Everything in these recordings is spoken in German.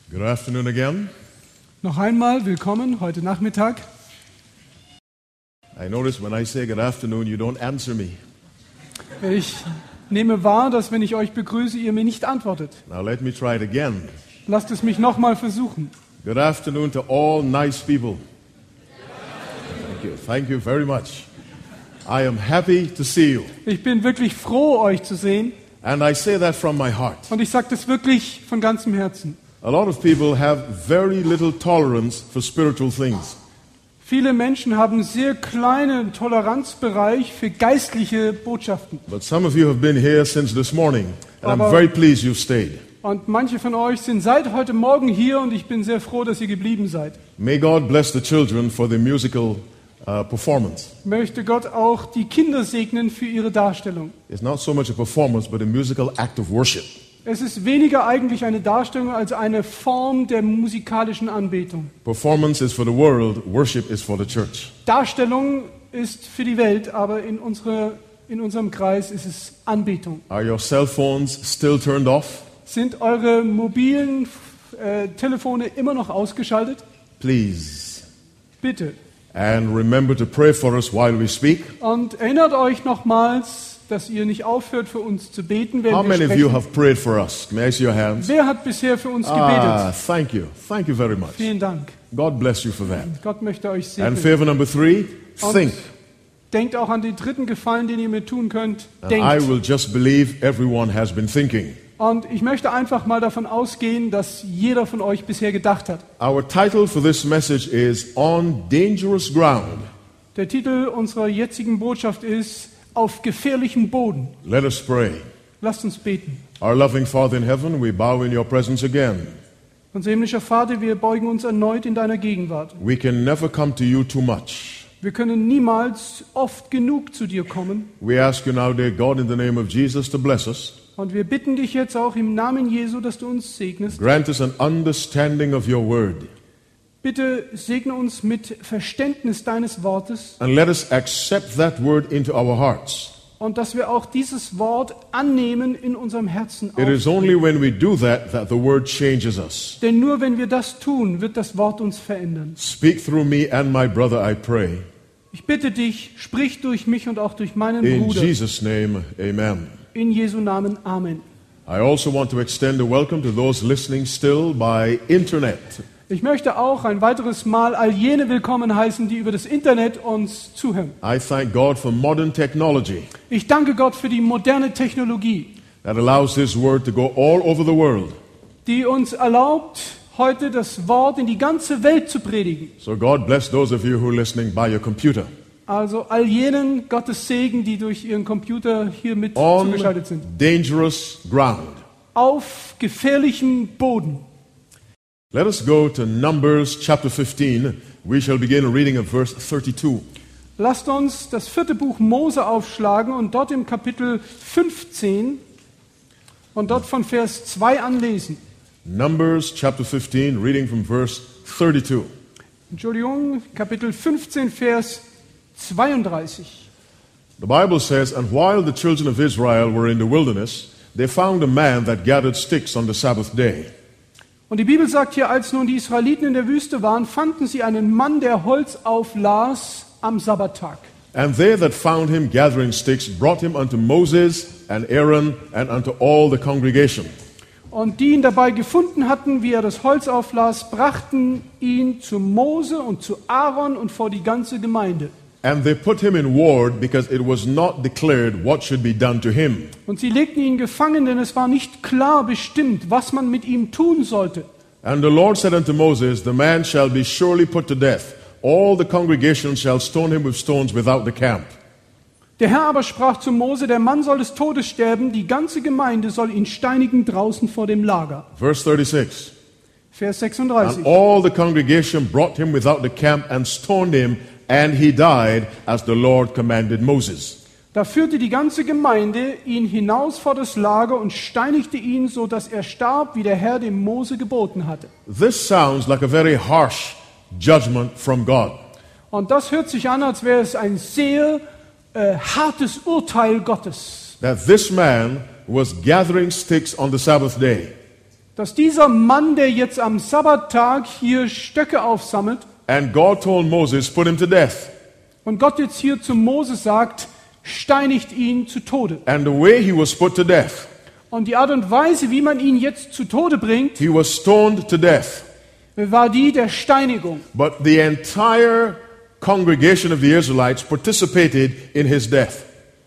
Good afternoon again. Noch einmal willkommen heute Nachmittag. I notice when I say good afternoon, you don't answer me. Ich nehme wahr, dass wenn ich euch begrüße, ihr mir nicht antwortet. Now let me try it again. Lasst es mich nochmal versuchen. Good afternoon to all nice people. Thank you very much. I am happy to see you. Ich bin wirklich froh, euch zu sehen. And I say that from my heart. Und ich sage das wirklich von ganzem Herzen. A lot of people have very little tolerance for spiritual things. Viele Menschen haben sehr kleinen Toleranzbereich für geistliche Botschaften. But some of you have been here since this morning, and I'm Aber- very pleased you've stayed. Und manche von euch sind seit heute Morgen hier und ich bin sehr froh, dass ihr geblieben seid. May God bless the children for the musical performance. Möchte Gott auch die Kinder segnen für ihre Darstellung. It's not so much a performance, but a musical act of worship. Es ist weniger eigentlich eine Darstellung als eine Form der musikalischen Anbetung. Performance is for the world, worship is for the church. Darstellung ist für die Welt, aber in unserem Kreis ist es Anbetung. Are your cell phones still turned off? Sind eure mobilen Telefone immer noch ausgeschaltet? Please. Bitte. And remember to pray for us while we speak. Und erinnert euch nochmals, dass ihr nicht aufhört, für uns zu beten, How während wir many of you sprechen. have prayed for us? May I see your hands? Wer hat bisher für uns gebetet? Thank you. Thank you very much. Vielen Dank. God bless you for that. Gott möchte euch And segnen. favor number 3, Und think. denkt auch an den dritten Gefallen, den ihr mir tun könnt. And I Denkt. will just believe everyone has been thinking. Und ich möchte einfach mal davon ausgehen, dass jeder von euch bisher gedacht hat. Our title for this message is On Dangerous Ground. Der Titel unserer jetzigen Botschaft ist Auf gefährlichem Boden. Let us pray. Lasst uns beten. Our loving Father in heaven, we bow in your presence again. Unser himmlischer Vater, wir beugen uns erneut in deiner Gegenwart. We can never come to you too much. Wir können niemals oft genug zu dir kommen. We ask you now, dear God, in the name of Jesus, to bless us. Und wir bitten dich jetzt auch im Namen Jesu, dass du uns segnest. Grant us an understanding of your word. Bitte segne uns mit Verständnis deines Wortes And let us accept that word into our hearts. und dass wir auch dieses Wort annehmen in unserem Herzen. It is only when we do that that the word changes us. Denn nur wenn wir das tun, wird das Wort uns verändern. Speak through me and my brother, I pray. Ich bitte dich, sprich durch mich und auch durch meinen In Bruder. Jesus' name, amen. In Jesu Namen. Amen. I also want to extend a welcome to those listening still by internet. Ich möchte auch ein weiteres Mal all jene willkommen heißen, die über das Internet uns zuhören. I thank God for modern technology Ich danke Gott für die moderne Technologie, that allows His word to go all over the world. die uns erlaubt, heute das Wort in die ganze Welt zu predigen. So God bless those of you who are listening by your computer. Also all jenen Gottes Segen, die durch ihren Computer hier mit On zugeschaltet sind. dangerous ground. Auf gefährlichem Boden. Let us go to Numbers chapter 15. We shall begin reading at verse 32. Lasst uns das 4. Buch Mose aufschlagen und dort im Kapitel 15 und dort von Vers 2 anlesen. Numbers chapter 15, reading from verse 32. Entschuldigung, Kapitel 15, Vers 32. The Bible says, And while the children of Israel were in the wilderness, they found a man that gathered sticks on the Sabbath day. Und die Bibel sagt hier, als nun die Israeliten in der Wüste waren, fanden sie einen Mann, der Holz auflas am Sabbattag. And they that found him gathering sticks brought him unto Moses and Aaron and unto all the congregation. Und die ihn dabei gefunden hatten, wie er das Holz auflas, brachten ihn zu Mose und zu Aaron und vor die ganze Gemeinde. And they put him in ward because it was not declared what should be done to him. Und sie legten ihn gefangen, denn es war nicht klar bestimmt, was man mit ihm tun sollte. And the Lord said unto Moses, The man shall be surely put to death. All the congregation shall stone him with stones without the camp. Der Herr aber sprach zu Mose, der Mann soll des Todes sterben, die ganze Gemeinde soll ihn steinigen draußen vor dem Lager. Verse 36. Vers And 36. all the congregation brought him without the camp and stoned him, and he died as the Lord commanded Moses. Da führte die ganze Gemeinde ihn hinaus vor das Lager und steinigte ihn, so dass er starb, wie der Herr dem Mose geboten hatte. This sounds like a very harsh judgment from God. Und das hört sich an, als wäre es ein sehr hartes Urteil Gottes. That this man was gathering sticks on the Sabbath day. dass dieser Mann, der jetzt am Sabbattag hier Stöcke aufsammelt, and God told Moses, put him to death. und Gott jetzt hier zu Moses sagt, steinigt ihn zu Tode. And the way he was put to death, Und die Art und Weise, wie man ihn jetzt zu Tode bringt, he was stoned to death. war die der Steinigung. But the entire congregation of the Israelites participated in his death.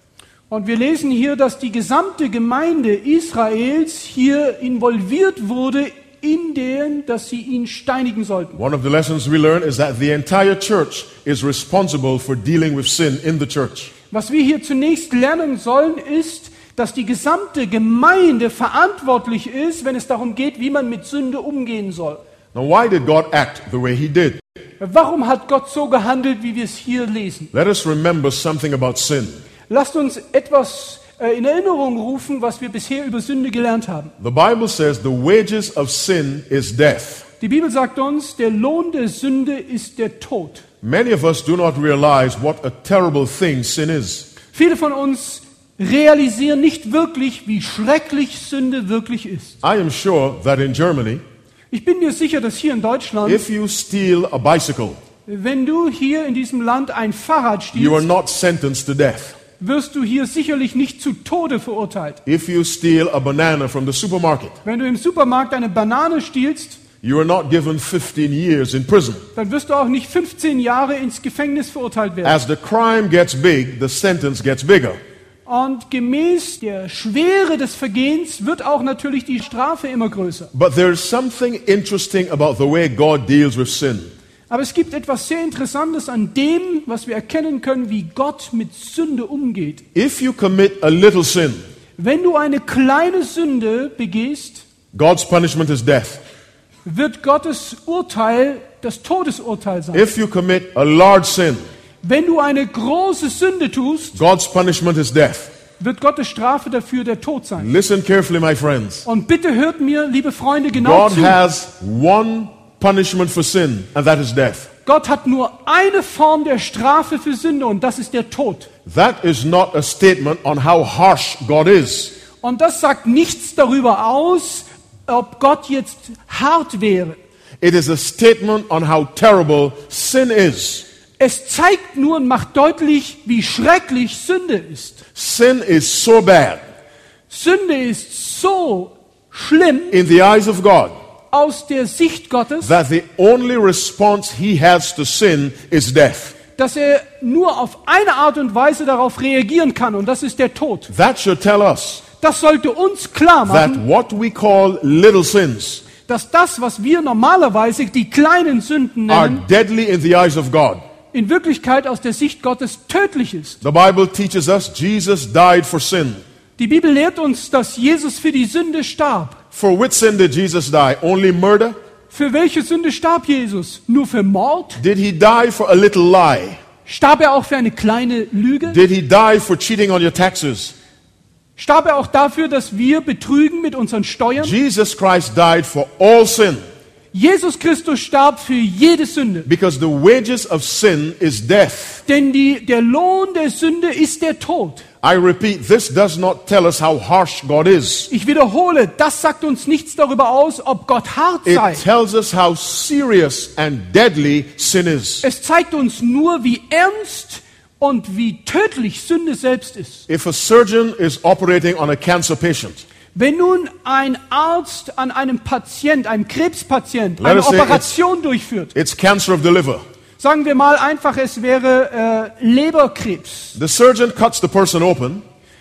Und wir lesen hier, dass die gesamte Gemeinde Israels hier involviert wurde in den, dass sie ihn steinigen sollten. One of the lessons we learn is that the entire church is responsible for dealing with sin in the church. Was wir hier zunächst lernen sollen, ist, dass die gesamte Gemeinde verantwortlich ist, wenn es darum geht, wie man mit Sünde umgehen soll. Now, why did God act the way he did? Warum hat Gott so gehandelt, wie wir es hier lesen? Let us remember something about sin. Lasst uns etwas in Erinnerung rufen, was wir bisher über Sünde gelernt haben. The Bible says the wages of sin is death. Die Bibel sagt uns, der Lohn der Sünde ist der Tod. Many of us do not realize what a terrible thing sin is. Viele von uns realisieren nicht wirklich, wie schrecklich Sünde wirklich ist. I am sure that in Germany, Ich bin mir sicher, dass hier in Deutschland, if you steal a bicycle, wenn du hier in diesem Land ein Fahrrad you are stiehlst, not sentenced to death. wirst du hier sicherlich nicht zu Tode verurteilt. If you steal a banana from the supermarket, Wenn du im Supermarkt eine Banane stiehlst, you are not given 15 years in prison. dann wirst du auch nicht 15 Jahre ins Gefängnis verurteilt werden. As the crime gets big, the sentence gets bigger. Und gemäß der Schwere des Vergehens wird auch natürlich die Strafe immer größer. But there is something interesting about the way God deals with sin. Aber es gibt etwas sehr Interessantes an dem, was wir erkennen können, wie Gott mit Sünde umgeht. If you commit a little sin, Wenn du eine kleine Sünde begehst, God's punishment is death. wird Gottes Urteil das Todesurteil sein. If you commit a large sin, Wenn du eine große Sünde tust, God's punishment is death. wird Gottes Strafe dafür der Tod sein. Listen carefully, my friends. Und bitte hört mir, liebe Freunde, genau God zu. has one punishment for sin, and that is death. Gott hat nur eine Form der Strafe für Sünde und das ist der Tod. That is not a statement on how harsh God is. Und das sagt nichts darüber aus, ob Gott jetzt hart wäre. It is a statement on how terrible sin is. Es zeigt nur und macht deutlich, wie schrecklich Sünde ist. Sin is so bad Sünde ist so schlimm in the eyes of God aus der Sicht Gottes, that the only response he has to sin is death. dass er nur auf eine Art und Weise darauf reagieren kann und das ist der Tod. That should tell us Das sollte uns klar that machen, what we call little sins dass das, was wir normalerweise die kleinen Sünden are nennen, deadly in the eyes of God. in Wirklichkeit aus der Sicht Gottes tödlich ist. The Bible teaches us Jesus died for sin. Die Bibel lehrt uns, dass Jesus für die Sünde starb. For which sin did Jesus die? Only murder? Für welche Sünde starb Jesus? Nur für Mord? Did he die for a little lie? Starb er auch für eine kleine Lüge? Did he die for cheating on your taxes? Starb er auch dafür, dass wir betrügen mit unseren Steuern? Jesus Christ died for all sin Jesus Christus starb für jede Sünde. because the wages of sin is death. Denn der Lohn der Sünde ist der Tod. I repeat, this does not tell us how harsh God is. Ich wiederhole, das sagt uns nichts darüber aus, ob Gott hart It sei. tells us how serious and deadly sin is. Es zeigt uns nur, wie ernst und wie tödlich Sünde selbst ist. If a surgeon is operating on a cancer patient, Wenn nun ein Arzt an einem Patient, einem Krebspatient, Let eine us say Operation durchführt, it's cancer of the liver. sagen wir mal einfach, es wäre Leberkrebs. The surgeon cuts the person open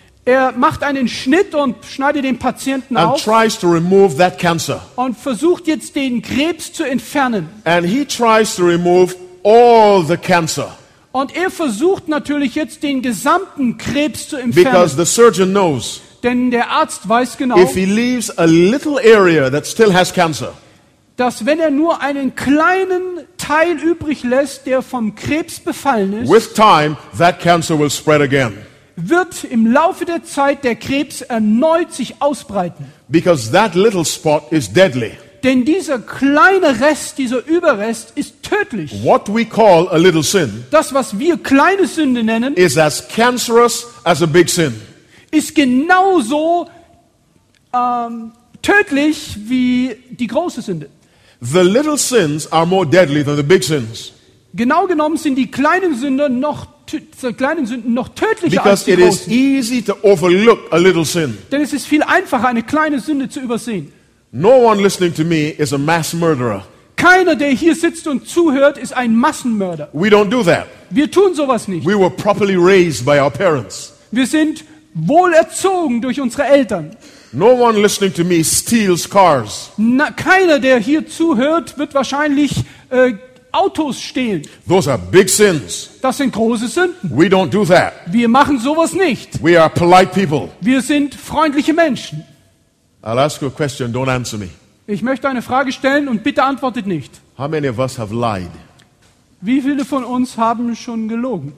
Er macht einen Schnitt und schneidet den Patienten and auf tries to remove that cancer. und versucht jetzt den Krebs zu entfernen. And he tries to remove all the cancer Und er versucht natürlich jetzt den gesamten Krebs zu because entfernen. the surgeon knows Denn der Arzt weiß genau, if he leaves a little area that still has cancer, dass wenn er nur einen kleinen Teil übrig lässt, der vom Krebs befallen ist, with time, that cancer will spread again. wird im Laufe der Zeit der Krebs erneut sich ausbreiten. Because that little spot is deadly. Denn dieser kleine Rest, dieser Überrest ist tödlich. What we call a little sin Das, was wir kleine Sünde nennen, is as cancerous as a big sin. ist genauso tödlich wie die große Sünde. The little sins are more deadly than the big sins. Genau genommen sind die kleinen Sünden noch tödlicher als Because die it is großen. easy to overlook a little sin. Denn es ist viel einfacher, eine kleine Sünde zu übersehen. No one listening to me is a mass murderer. Keiner, der hier sitzt und zuhört, ist ein Massenmörder. We don't do that. Wir tun sowas nicht. We were properly raised by our parents. Wir sind wohl erzogen durch unsere Eltern. No one listening to me steals cars. Keiner, der hier zuhört, wird wahrscheinlich Autos stehlen. Those are big sins. Das sind große Sünden. We don't do that. Wir machen sowas nicht. We are polite people. Wir sind freundliche Menschen. I'll ask you a question, don't answer me. Ich möchte eine Frage stellen und bitte antwortet nicht. How many of us have lied? Wie viele von uns haben schon gelogen?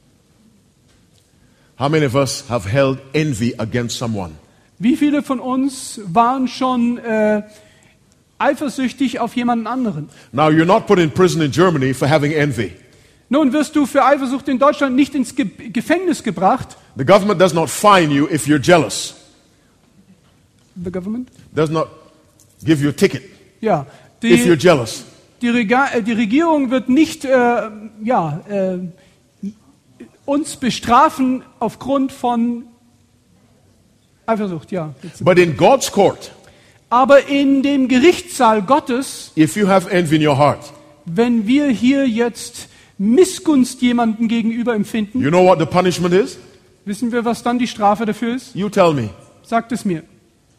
How many of us have held envy against someone? Wie viele von uns waren schon eifersüchtig auf jemanden anderen? Now, you're not put in prison in Germany for having envy. Nun wirst du für Eifersucht in Deutschland nicht ins Gefängnis gebracht. The government does not fine you if you're jealous. The government? Does not give you a ticket Ja. if you're jealous. Die Regierung wird nicht uns bestrafen aufgrund von Eifersucht, ja. But in God's court, Aber in dem Gerichtssaal Gottes, if you have envy in your heart, wenn wir hier jetzt Missgunst jemandem gegenüber empfinden, you know what the punishment is? wissen wir, was dann die Strafe dafür ist? You tell me. Sagt es mir.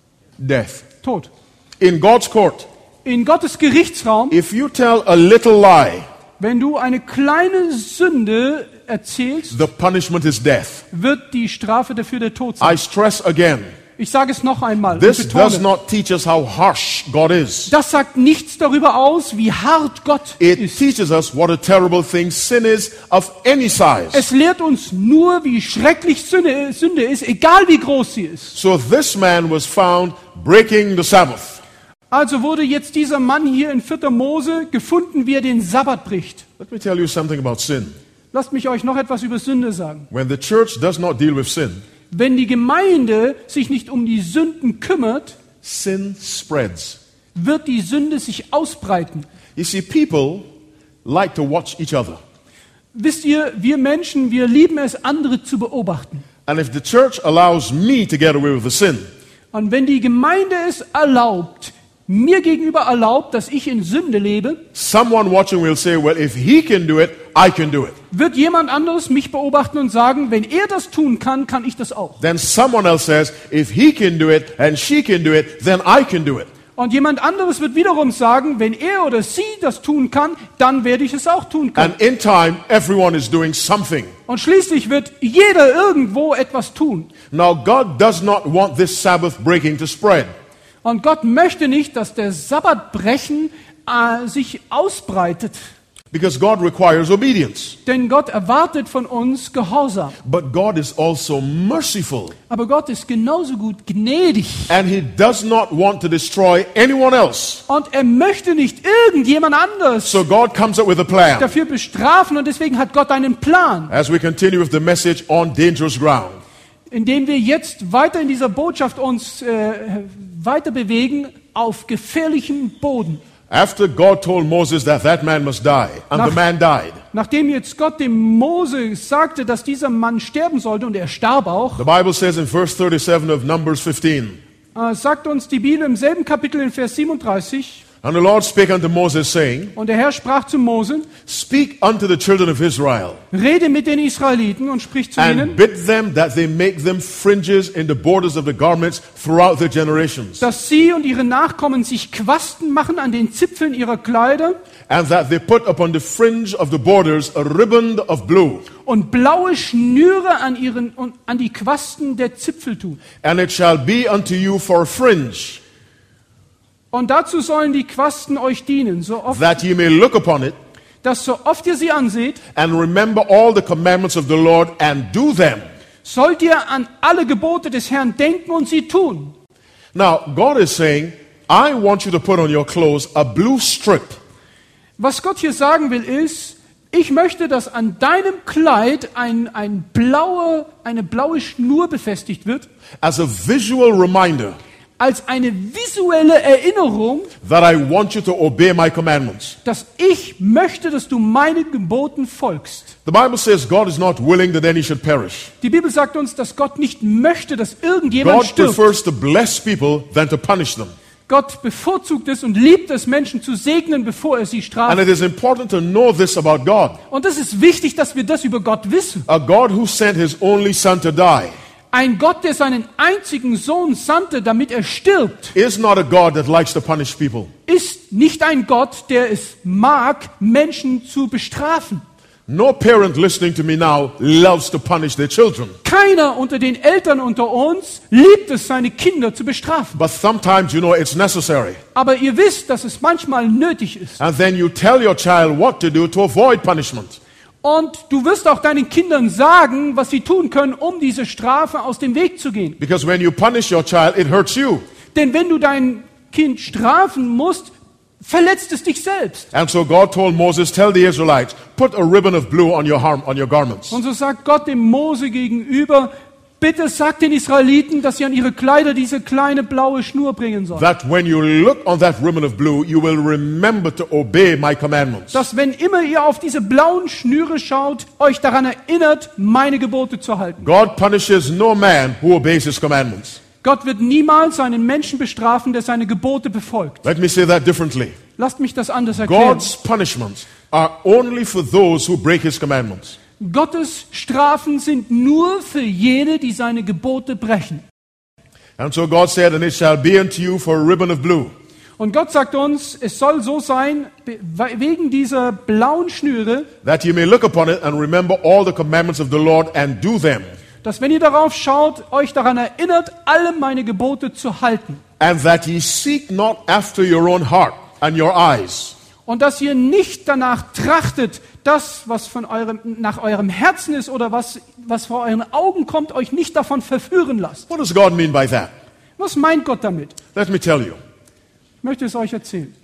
Death. Tod. In God's court, In Gottes Gerichtsraum, if you tell a little lie, wenn du eine kleine Sünde erzählst, the punishment is death. wird die Strafe dafür der Tod sein. I stress again, Ich sage es noch einmal. und this betone, does not teach us how harsh God is. das sagt nichts darüber aus, wie hart Gott It ist. teaches us what a terrible thing sin is of any size. Es lehrt uns nur, wie schrecklich Sünde ist, egal wie groß sie ist. So this man was found breaking the Sabbath. Also wurde jetzt dieser Mann hier in 4. Mose gefunden, wie er den Sabbat bricht. Let me tell you something about sin. Lasst mich euch noch etwas über Sünde sagen. When the church does not deal with sin, Wenn die Gemeinde sich nicht um die Sünden kümmert, sin spreads. wird die Sünde sich ausbreiten. You see, people like to watch each other. Wisst ihr, wir Menschen, wir lieben es, andere zu beobachten. And if the church allows me to get away with the sin, Und wenn die Gemeinde es erlaubt, mir gegenüber erlaubt, dass ich in Sünde lebe, someone watching will say, well, if he can do it, I can do it. wird jemand anderes mich beobachten und sagen, wenn er das tun kann, kann ich das auch. Then someone else says, if he can do it and she can do it, then I can do it. Und jemand anderes wird wiederum sagen, wenn er oder sie das tun kann, dann werde ich es auch tun können. And in time, everyone is doing something. Und schließlich wird jeder irgendwo etwas tun. Now, God does not want this Sabbath breaking to spread. Und Gott möchte nicht, dass der Sabbatbrechen sich ausbreitet. Because God requires obedience. Denn Gott erwartet von uns Gehorsam. But God is also merciful. Aber Gott ist genauso gut gnädig. And He does not want to destroy anyone else. Und er möchte nicht irgendjemand anders So God comes up with a plan. dafür bestrafen. Und deswegen hat Gott einen Plan. As we continue with the message on dangerous ground. Indem wir jetzt weiter in dieser Botschaft uns weiter bewegen auf gefährlichem Boden. After God told Moses that that man must die, and the man died. Nachdem jetzt Gott dem Mose sagte, dass dieser Mann sterben sollte, und er starb auch, The Bible says in verse 37 of Numbers 15, sagt uns die Bibel im selben Kapitel in Vers 37, and the Lord spake unto Moses, saying, und der Herr sprach zu Mose, Speak unto the children of Israel, rede mit den Israeliten und sprich zu and ihnen, bid them that they make them fringes in the borders of the garments throughout their generations, dass sie und ihre Nachkommen sich Quasten machen an den Zipfeln ihrer Kleider and that they put upon the fringe of the borders a riband of blue, und blaue Schnüre an die Quasten der Zipfel tun. and it shall be unto you for a fringe, Und dazu sollen die Quasten euch dienen, that ye may look upon it, dass so oft ihr sie anseht, and remember all the commandments of the Lord, and do them. sollt ihr an alle Gebote des Herrn denken und sie tun. Now, God is saying, I want you to put on your clothes a blue strip, Was Gott hier sagen will ist, ich möchte, dass an deinem Kleid eine blaue Schnur befestigt wird, as a visual reminder als eine visuelle Erinnerung, that I want you to obey my commandments. dass ich möchte, dass du meinen Geboten folgst. The Bible says God is not willing that any should perish. Die Bibel sagt uns, dass Gott nicht möchte, dass irgendjemand God stirbt. prefers to bless people than to punish them. Gott bevorzugt es und liebt es, Menschen zu segnen, bevor er sie And straft. it is important to know this about God. Und es ist wichtig, dass wir das über Gott wissen. A God who sent his only son to die Ein Gott, der seinen einzigen Sohn sandte, damit er stirbt, is not a God that likes to punish people. ist nicht ein Gott, der es mag, Menschen zu bestrafen. No parent listening to me now loves to punish their children. Keiner unter den Eltern unter uns liebt es, seine Kinder zu bestrafen. But sometimes, you know, it's necessary. Aber ihr wisst, dass es manchmal nötig ist. And then you tell your child what to do to avoid punishment. Und du wirst auch deinen Kindern sagen, was sie tun können, um diese Strafe aus dem Weg zu gehen. Because when you punish your child, it hurts you. Denn wenn du dein Kind strafen musst, verletzt es dich selbst. And so God told Moses, tell the Israelites, put a ribbon of blue on your garments. Und so sagt Gott dem Mose gegenüber, bitte sag den Israeliten, dass sie an ihre Kleider diese kleine blaue Schnur bringen sollen. That when you look on that ribbon of blue, you will remember to obey my commandments. Dass wenn immer ihr auf diese blauen Schnüre schaut, euch daran erinnert, meine Gebote zu halten. God punishes no man who obeys his commandments. Gott wird niemals einen Menschen bestrafen, der seine Gebote befolgt. Let me say that differently. Lasst mich das anders erklären. God's punishments are only for those who break his commandments. Gottes Strafen sind nur für jene, die seine Gebote brechen. And so God said, and it shall be unto you for a ribbon of blue. Und Gott sagt uns, es soll so sein, wegen dieser blauen Schnüre, That you may look upon it and remember all the commandments of the Lord and do them. dass wenn ihr darauf schaut, euch daran erinnert, alle meine Gebote zu halten. And that ye seek not after your own heart and your eyes. Und dass ihr nicht danach trachtet, das, was nach eurem Herzen ist oder was vor euren Augen kommt, euch nicht davon verführen lasst. What does God mean by that? Was meint Gott damit? Let me tell you. Ich möchte es euch erzählen.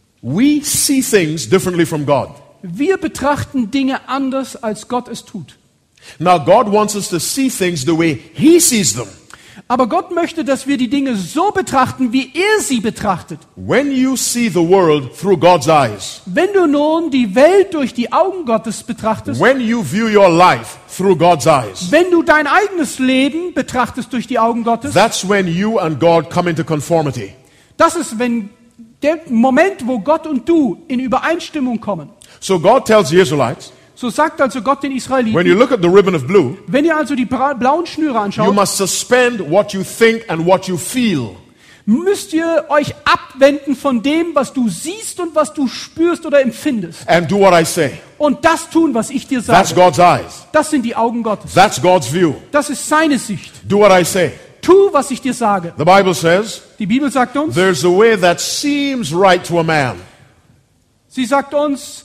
We see things differently from God. Wir betrachten Dinge anders, als Gott es tut. Now God wants us to see things the way He sees them. Aber Gott möchte, dass wir die Dinge so betrachten, wie er sie betrachtet. When you see the world through God's eyes, Wenn du nun die Welt durch die Augen Gottes betrachtest, when you view your life through God's eyes, wenn du dein eigenes Leben betrachtest durch die Augen Gottes, that's when you and God come into conformity. das ist der Moment, wo Gott und du in Übereinstimmung kommen. So God tells the Israelites, So sagt also Gott den when you Israeliten, look at the ribbon of blue, wenn ihr also die blauen Schnüre you anschaut, must suspend what you think and what you feel. müsst ihr euch abwenden von dem, was du siehst und was du spürst oder empfindest. And do what I say. Und das tun, was ich dir That's sage. God's eyes. Das sind die Augen Gottes. That's God's view. Das ist seine Sicht. Do what I say. Tu, was ich dir sage. The Bible says, Die Bibel sagt uns, there's a way that seems right to a man, sie sagt uns,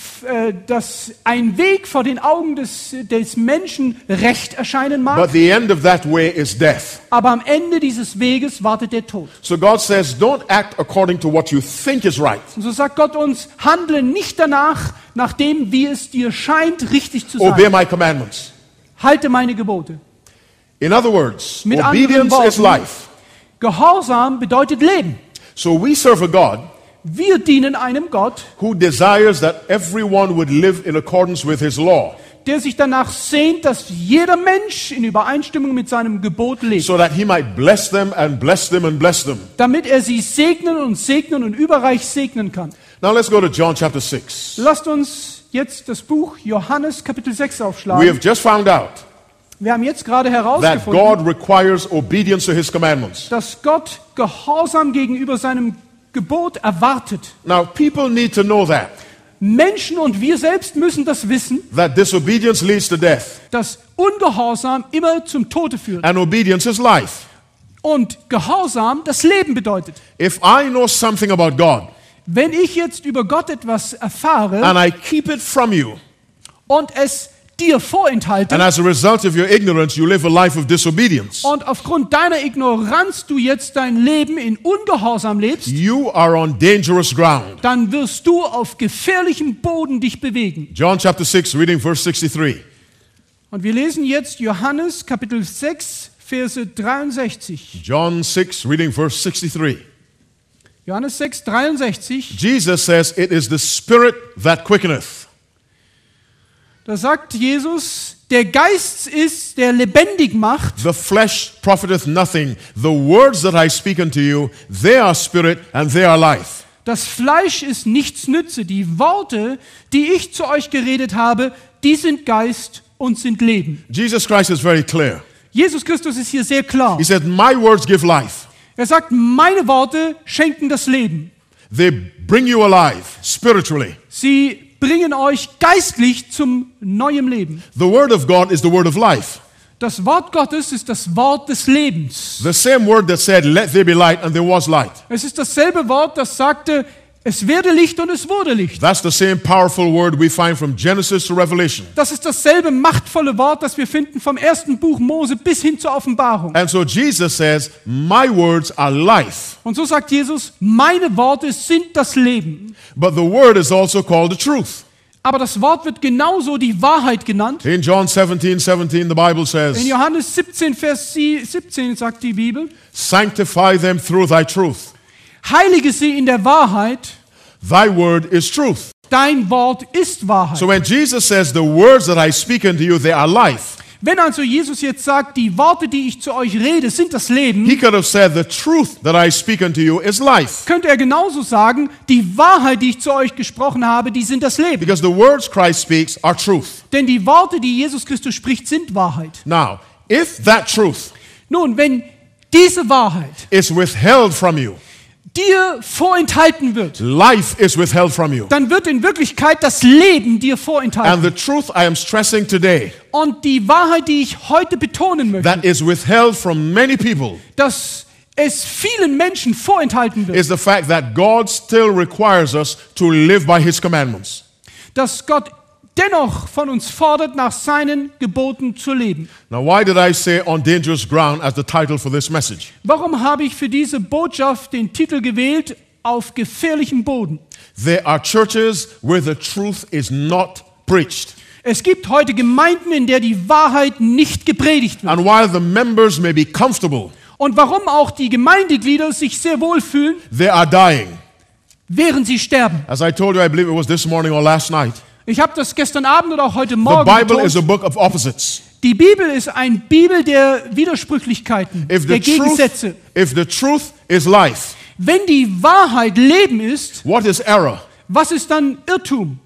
dass ein Weg vor den Augen des Menschen recht erscheinen but mag, the end of that way is death. aber am Ende dieses Weges wartet der Tod. So God says, don't act according to what you think is right. Und so sagt Gott uns, handle nicht danach, nach dem, wie es dir scheint, richtig zu Obey sein. my commandments. Halte meine Gebote. In other words, Mit anderen obedience is Worten, life. Gehorsam bedeutet Leben. So we serve a God Wir dienen einem Gott, who desires that everyone would live in accordance with his law, der sich danach sehnt, dass jeder Mensch in Übereinstimmung mit seinem Gebot lebt, so that he might bless them and bless them and bless them. damit er sie segnen und überreich segnen kann. Now let's go to John chapter 6. Lasst uns jetzt das Buch Johannes Kapitel 6 We have aufschlagen. just found out Wir haben jetzt gerade that herausgefunden, God requires obedience to his commandments. dass Gott Gehorsam gegenüber seinem Gebot erwartet. Now people need to know that Menschen und wir selbst müssen das wissen, disobedience leads to death dass Ungehorsam immer zum Tode führt. and obedience is life. Und Gehorsam das Leben bedeutet. If I know something about God Wenn ich jetzt über Gott etwas erfahre and I keep it from you, und es dir vorenthalte and as a result of your ignorance you live a life of disobedience, und aufgrund deiner Ignoranz du jetzt dein Leben in Ungehorsam lebst, you are on dangerous ground. dann wirst du auf gefährlichem Boden dich bewegen. John chapter 6, reading verse 63. Und wir lesen jetzt Johannes Kapitel 6, Verse 63. John 6, reading verse 63. Johannes 6, 63. Jesus says, "It is the Spirit that quickeneth." Da sagt Jesus, der Geist ist, der lebendig macht. The flesh profiteth nothing. The words that I speak unto you, they are spirit and they are life. Das Fleisch ist nichts nütze. Die Worte, die ich zu euch geredet habe, die sind Geist und sind Leben. Jesus Christ is very clear. Jesus Christus ist hier sehr klar. He said, "My words give life. Er sagt, meine Worte schenken das Leben. They bring you alive spiritually." Sie bringen euch geistlich zum neuen Leben. The word of God is the word of life. Das Wort Gottes ist das Wort des Lebens. The same word that said, "Let there be light," and there was light. Es ist dasselbe Wort, das sagte, es werde Licht und es wurde Licht. That's the same powerful word we find from Genesis to Revelation. Das ist dasselbe machtvolle Wort, das wir finden vom ersten Buch Mose bis hin zur Offenbarung. And so Jesus says, "My words are life." Und so sagt Jesus, meine Worte sind das Leben. But the word is also called the truth. Aber das Wort wird genauso die Wahrheit genannt. In John 17:17, the Bible In says, Johannes 17, Vers 17 sagt die Bibel, "Sanctify them through thy truth. heilige sie in der Wahrheit, Thy word is truth." dein Wort ist Wahrheit. So when Jesus says, "The words that I speak unto you, they are life," Wenn also Jesus jetzt sagt, die Worte, die ich zu euch rede, sind das Leben, he could have said, "The truth that I speak unto you is life." könnte er genauso sagen, die Wahrheit, die ich zu euch gesprochen habe, die sind das Leben. Because the words Christ speaks are truth. Denn die Worte, die Jesus Christus spricht, sind Wahrheit. Now, if that truth Nun, wenn diese Wahrheit is withheld from you, dir vorenthalten wird, life is withheld from you. dann wird in Wirklichkeit das Leben dir And vorenthalten. the truth I am stressing today, Und die Wahrheit, die ich heute betonen möchte, that is withheld from many people, dass es vielen Menschen vorenthalten wird, is the fact that God still requires us to live by his commandments. dass Gott dennoch von uns fordert, nach seinen Geboten zu leben. Now, why did I say "On Dangerous Ground" as the title for this message? Warum habe ich für diese Botschaft den Titel gewählt, auf gefährlichem Boden? There are churches where the truth is not preached. Es gibt heute Gemeinden, in der die Wahrheit nicht gepredigt wird. And while the members may be comfortable, Und warum auch die Gemeindeglieder sich sehr wohl fühlen, they are dying. während sie sterben. As I told you, I believe it was this morning or last night. Ich habe das gestern Abend oder auch heute The Morgen Bible is a betont. book of opposites. Die Bibel ist ein Bibel der Widersprüchlichkeiten, If der Gegensätze. if the truth is life, Wenn die Wahrheit Leben ist, what is error? was ist dann Irrtum?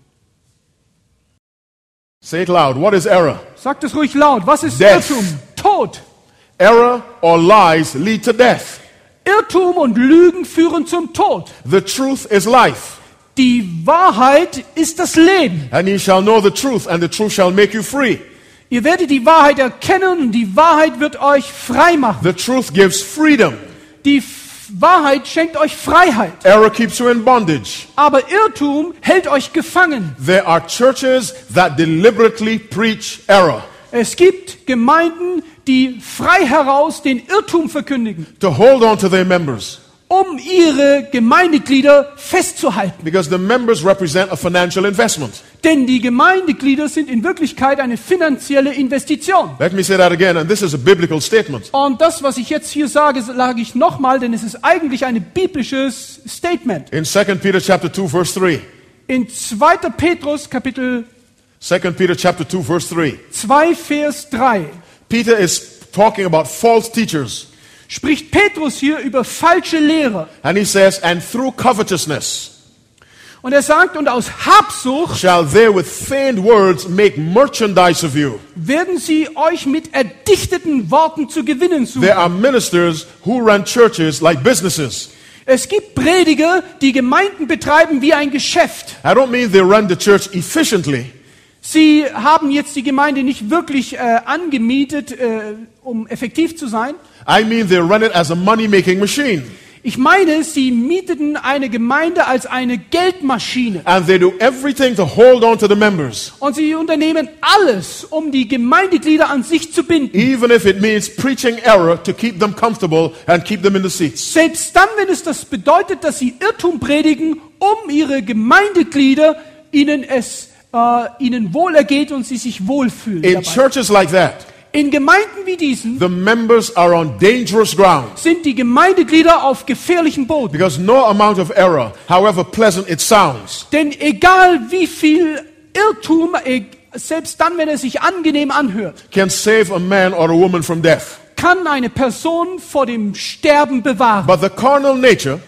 Say it loud. What is error? Sagt es ruhig laut. Was ist Death. Irrtum? Tod. Error or lies lead to death. Irrtum und Lügen führen zum Tod. The truth is life. Die Wahrheit ist das Leben. And ye shall know the truth, and the truth shall make you free. Ihr werdet die Wahrheit erkennen und die Wahrheit wird euch frei machen. The truth gives freedom. Die Wahrheit schenkt euch Freiheit. Error keeps you in bondage. Aber Irrtum hält euch gefangen. There are churches that deliberately preach error Es gibt Gemeinden, die frei heraus den Irrtum verkündigen, to hold on to their members, um ihre Gemeindeglieder festzuhalten. because the members represent a financial investment. Denn die Gemeindeglieder sind in Wirklichkeit eine finanzielle Investition. Let me say that again, and this is a biblical statement. Und das, was ich jetzt hier sage, sage ich nochmal, denn es ist eigentlich ein biblisches Statement. In 2 Peter chapter 2 verse 3. In 2. Petrus Kapitel 2 Peter chapter 2 verse 3. 2, Vers 3 Peter is talking about false teachers. spricht Petrus hier über falsche Lehrer. And he says, "And through covetousness Und er sagt, und aus Habsucht shall they with feigned words make merchandise of you." werden sie euch mit erdichteten Worten zu gewinnen suchen. There are ministers who run churches like businesses. Es gibt Prediger, die Gemeinden betreiben wie ein Geschäft. I don't mean they run the church efficiently. Sie haben jetzt die Gemeinde nicht wirklich angemietet, um effektiv zu sein. I mean they run it as a money-making machine. Ich meine, sie mieteten eine Gemeinde als eine Geldmaschine. And they do everything to hold on to the members, Und sie unternehmen alles, um die Gemeindeglieder an sich zu binden. even if it means preaching error to keep them comfortable and keep them in the seats. Selbst dann, wenn es das bedeutet, dass sie Irrtum predigen, um ihre Gemeindeglieder ihnen wohlergeht und sie sich wohlfühlen. In Dabei. churches like that, In Gemeinden wie diesen the members are on dangerous ground. sind die Gemeindeglieder auf gefährlichem Boden. Because no amount of error, however pleasant it sounds, Denn egal wie viel Irrtum, selbst dann, wenn er sich angenehm anhört, can save a man or a woman from death. kann eine Person vor dem Sterben bewahren. But the carnal nature,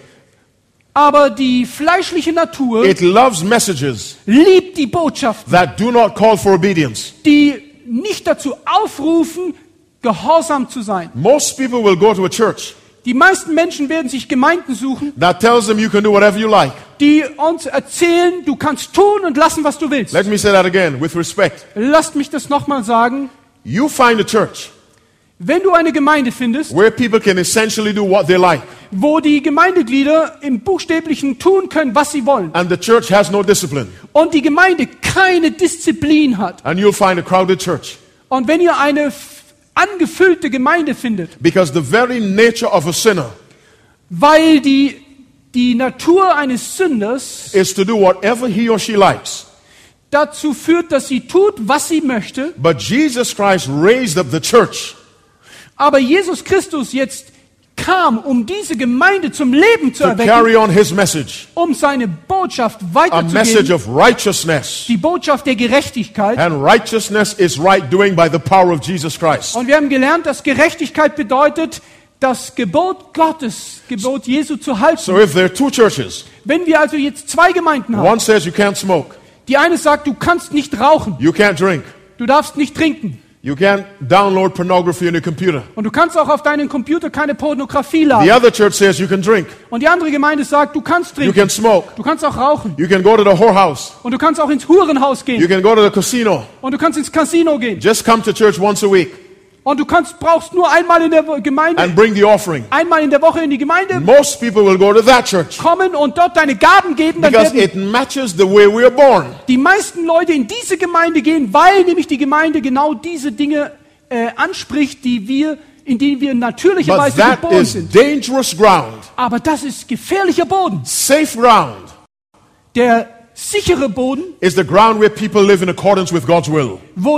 Aber die fleischliche Natur it loves messages liebt die Botschaften, that do not call for obedience. die nicht dazu aufrufen, gehorsam zu sein. Most people will go to a church Die meisten Menschen werden sich Gemeinden suchen, that tells them you can do whatever you like. die uns erzählen, du kannst tun und lassen, was du willst. Let me say that again with respect. Lasst mich das nochmal sagen. You find a church Wenn du eine Gemeinde findest, where people can essentially do what they like, wo die Gemeindeglieder im Buchstäblichen tun können, was sie wollen, and the church has no discipline, und die Gemeinde keine Disziplin hat, and you'll find a crowded church. und wenn ihr eine angefüllte Gemeinde findet, Because the very nature of a sinner weil die Natur eines Sünders is to do whatever he or she likes. dazu führt, dass sie tut, was sie möchte, But Jesus Christ raised up the church aber Jesus Christus jetzt kam, um diese Gemeinde zum Leben zu to erwecken, carry on his message, um seine Botschaft a message weiterzugeben, of righteousness. die Botschaft der Gerechtigkeit. And righteousness is right doing by the power of Jesus Christ. Und wir haben gelernt, dass Gerechtigkeit bedeutet, das Gebot Gottes, Gebot Jesu zu halten. So if there are two churches, Wenn wir also jetzt zwei Gemeinden haben, one says you can't smoke, die eine sagt, du kannst nicht rauchen, you can't drink, du darfst nicht trinken you can't download pornography on your computer. und du kannst auch auf deinen Computer keine Pornografie The laden. other church says you can drink, Und die andere Gemeinde sagt, du kannst you trinken, can smoke, du kannst auch rauchen you can go to the whorehouse, und du kannst auch ins Hurenhaus you gehen can go to the casino. und du kannst ins Casino gehen Just come to church once a week und du brauchst nur einmal in der Gemeinde, and bring the offering. einmal in der Woche in die Gemeinde Most people will go to that church kommen und dort deine Gaben geben, dann because werden it matches the way we are born. die meisten Leute in diese Gemeinde gehen, weil nämlich die Gemeinde genau diese Dinge anspricht, in denen wir But natürlicherweise that geboren is sind. dangerous ground, Aber das ist gefährlicher Boden. safe ground. Der sichere Boden, Is the ground where people live in accordance with God's will.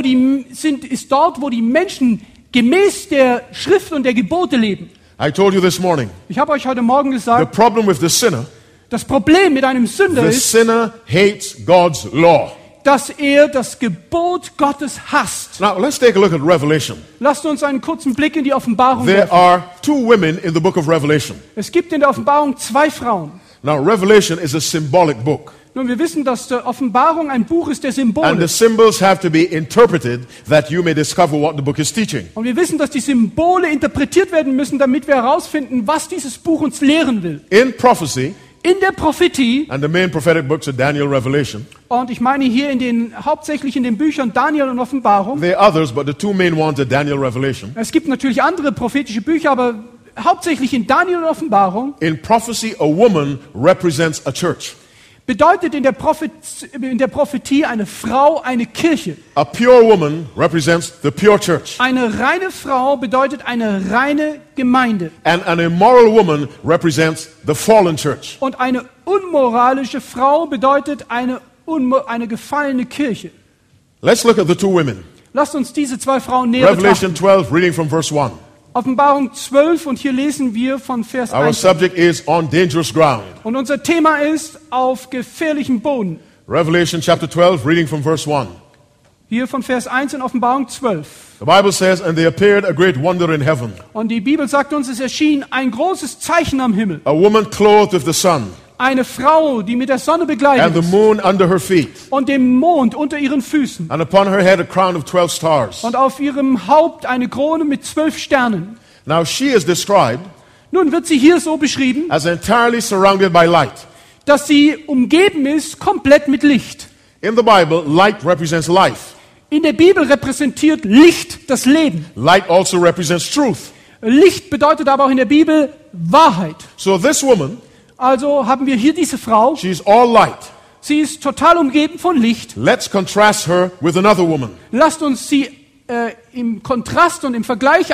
ist dort, wo die Menschen gemäß der Schrift und der Gebote leben. I told you this morning, Ich habe euch heute Morgen the gesagt, problem with the sinner, das Problem mit einem Sünder the ist, sinner hates God's law. dass er das Gebot Gottes hasst. Now let's take a look at Revelation. Lasst uns einen kurzen Blick in die Offenbarung There werfen. are two women in the book of Revelation. Es gibt in der Offenbarung zwei Frauen. Now Revelation is a symbolic book, Nun, wir wissen, dass die Offenbarung ein Buch ist der Symbole. and the symbols have to be interpreted that you may discover what the book is teaching. Und wir wissen, dass die Symbole interpretiert werden müssen, damit wir herausfinden, was dieses Buch uns lehren will. In prophecy, In der Prophetie, and the main prophetic books are Daniel, Revelation. und ich meine hier hauptsächlich in den Büchern Daniel und Offenbarung, There are others, but the two main ones are Daniel, Revelation. es gibt natürlich andere prophetische Bücher, aber hauptsächlich in Daniel und Offenbarung, In prophecy, a woman represents a church. bedeutet in der Prophetie eine Frau eine Kirche. A pure woman represents the pure church. Eine reine Frau bedeutet eine reine Gemeinde. And an immoral woman represents the fallen church. Und eine unmoralische Frau bedeutet eine gefallene Kirche. Let's look at the two women. Lasst uns diese zwei Frauen näher Revelation betrachten. 12, reading from verse 1. Offenbarung 12 und hier lesen wir von Vers Our 1. subject is on dangerous ground. Und unser Thema ist auf gefährlichem Boden. Revelation chapter 12, reading from verse 1. Hier von Vers 1 in Offenbarung 12. The Bible says, and there appeared a great wonder in heaven, Und die Bibel sagt uns, es erschien ein großes Zeichen am Himmel. a woman clothed with the sun, Eine Frau, die mit der Sonne and begleitet the ist moon under her feet, und dem Mond unter ihren Füßen. and upon her head a crown of 12 stars. Und auf ihrem Haupt eine Krone mit 12 Sternen. Now she is described Nun wird sie hier so beschrieben, as entirely surrounded by light. dass sie umgeben ist komplett mit Licht. In the Bible, light represents life. In der Bibel repräsentiert Licht das Leben. Light also represents truth. Licht bedeutet aber auch in der Bibel Wahrheit. So this woman, Also haben wir hier diese Frau. she's all light. Sie ist total umgeben von Licht. Let's contrast her with another woman. Lasst uns sie im Kontrast und im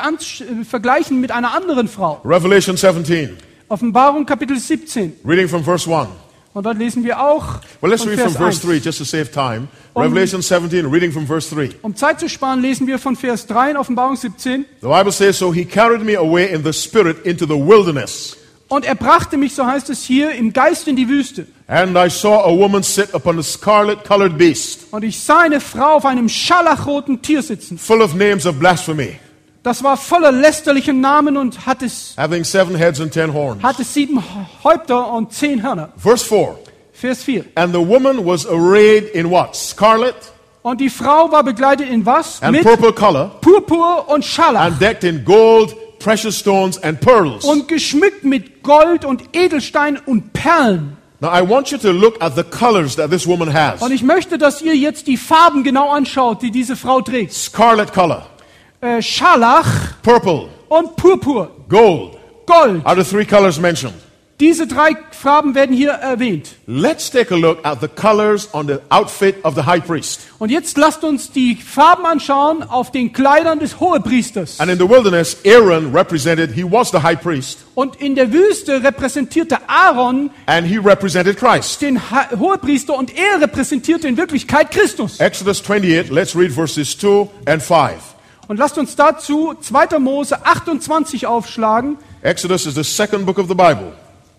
vergleichen mit einer anderen Frau. Revelation 17, Offenbarung Kapitel 17. reading from verse 1. Und dann lesen wir auch Well, let's von read from Vers verse 1. 3 just to save time. Revelation 17, reading from verse 3. Um Zeit zu sparen, lesen wir von Vers 3 in Offenbarung 17. The Bible says, so he carried me away in the spirit into the wilderness. Und er brachte mich, so heißt es hier, im Geist in die Wüste. And I saw a woman sit upon a scarlet-colored beast, Und ich sah eine Frau auf einem scharlachroten Tier sitzen. full of names of blasphemy, Das war voller lästerlichen Namen und hatte having 7 heads and 10 horns. 7 Häupter und 10 Hörner. Verse 4. Vers 4. And the woman was arrayed in what? Scarlet Und die Frau war begleitet in was? and Mit purple color, Purpur und Scharlach. and decked in gold, precious stones, and pearls. Und geschmückt mit Gold und Edelstein und Perlen. Now I want you to look at the colors that this woman has. Und ich möchte, dass ihr jetzt die Farben genau anschaut, die diese Frau trägt. Scarlet color, Scharlach purple, und Purpur. gold Gold. are the 3 colors mentioned. Diese 3 Farben werden hier erwähnt. Let's take a look at the colors on the outfit of the high priest. Und jetzt lasst uns die Farben anschauen auf den Kleidern des Hohepriesters. And in the wilderness, Aaron represented, he was the high priest, Und in der Wüste repräsentierte Aaron and he represented Christ. den Hohepriester und er repräsentierte in Wirklichkeit Christus. Exodus 28, let's read verses 2 and 5. Und lasst uns dazu 2. Mose 28 aufschlagen. Exodus is the second book of the Bible.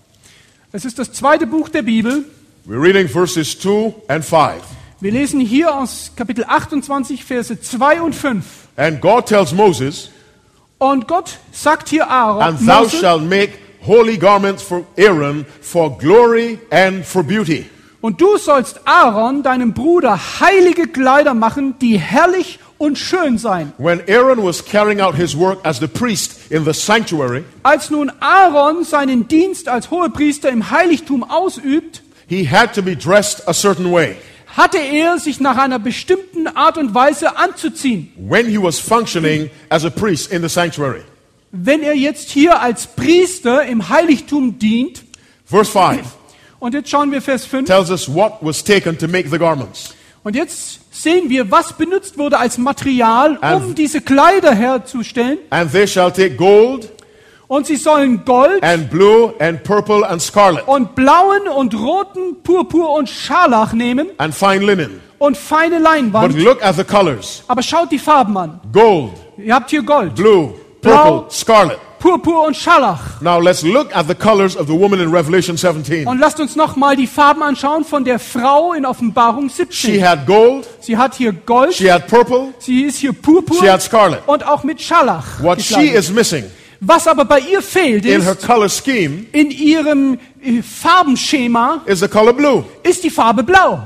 Es ist das 2. Buch der Bibel. We're reading verses 2 and 5. Wir lesen hier aus Kapitel 28, Verse 2 und 5. And God tells Moses, Und Gott sagt hier Aaron, and thou Mose, shalt make holy garments for Aaron for glory and for beauty. und du sollst Aaron, deinem Bruder, heilige Kleider machen, die herrlich und schön sein. When Aaron was carrying out his work as the priest in the sanctuary, Als nun Aaron seinen Dienst als Hohepriester im Heiligtum ausübt, he had to be dressed a certain way. hatte er sich nach einer bestimmten Art und Weise anzuziehen. When he was functioning as a priest in the sanctuary. Wenn er jetzt hier als Priester im Heiligtum dient, Verse 5 und jetzt schauen wir Vers 5, tells us what was taken to make the garments. und jetzt sehen wir, was benutzt wurde als Material, um And- diese Kleider herzustellen. And they shall take gold Und sie sollen Gold and blue and purple and scarlet und blauen und roten Purpur und Scharlach nehmen and fine linen. und feine But Leinwand. look at the colors. Aber schaut die Farben an. Gold, Ihr habt hier Gold, blue, Blau. purple, scarlet. Purpur und Scharlach. Now let's look at the colors of the woman in Revelation 17. Und lasst uns nochmal die Farben anschauen von der Frau in Offenbarung She 17. had gold, Sie hat hier Gold, she had purple, sie ist hier Purpur she had scarlet. und auch mit Scharlach. What she gekleidet. is missing Was aber bei ihr fehlt in her ist, color scheme in ihrem Farbenschema is the color blue. ist die Farbe Blau.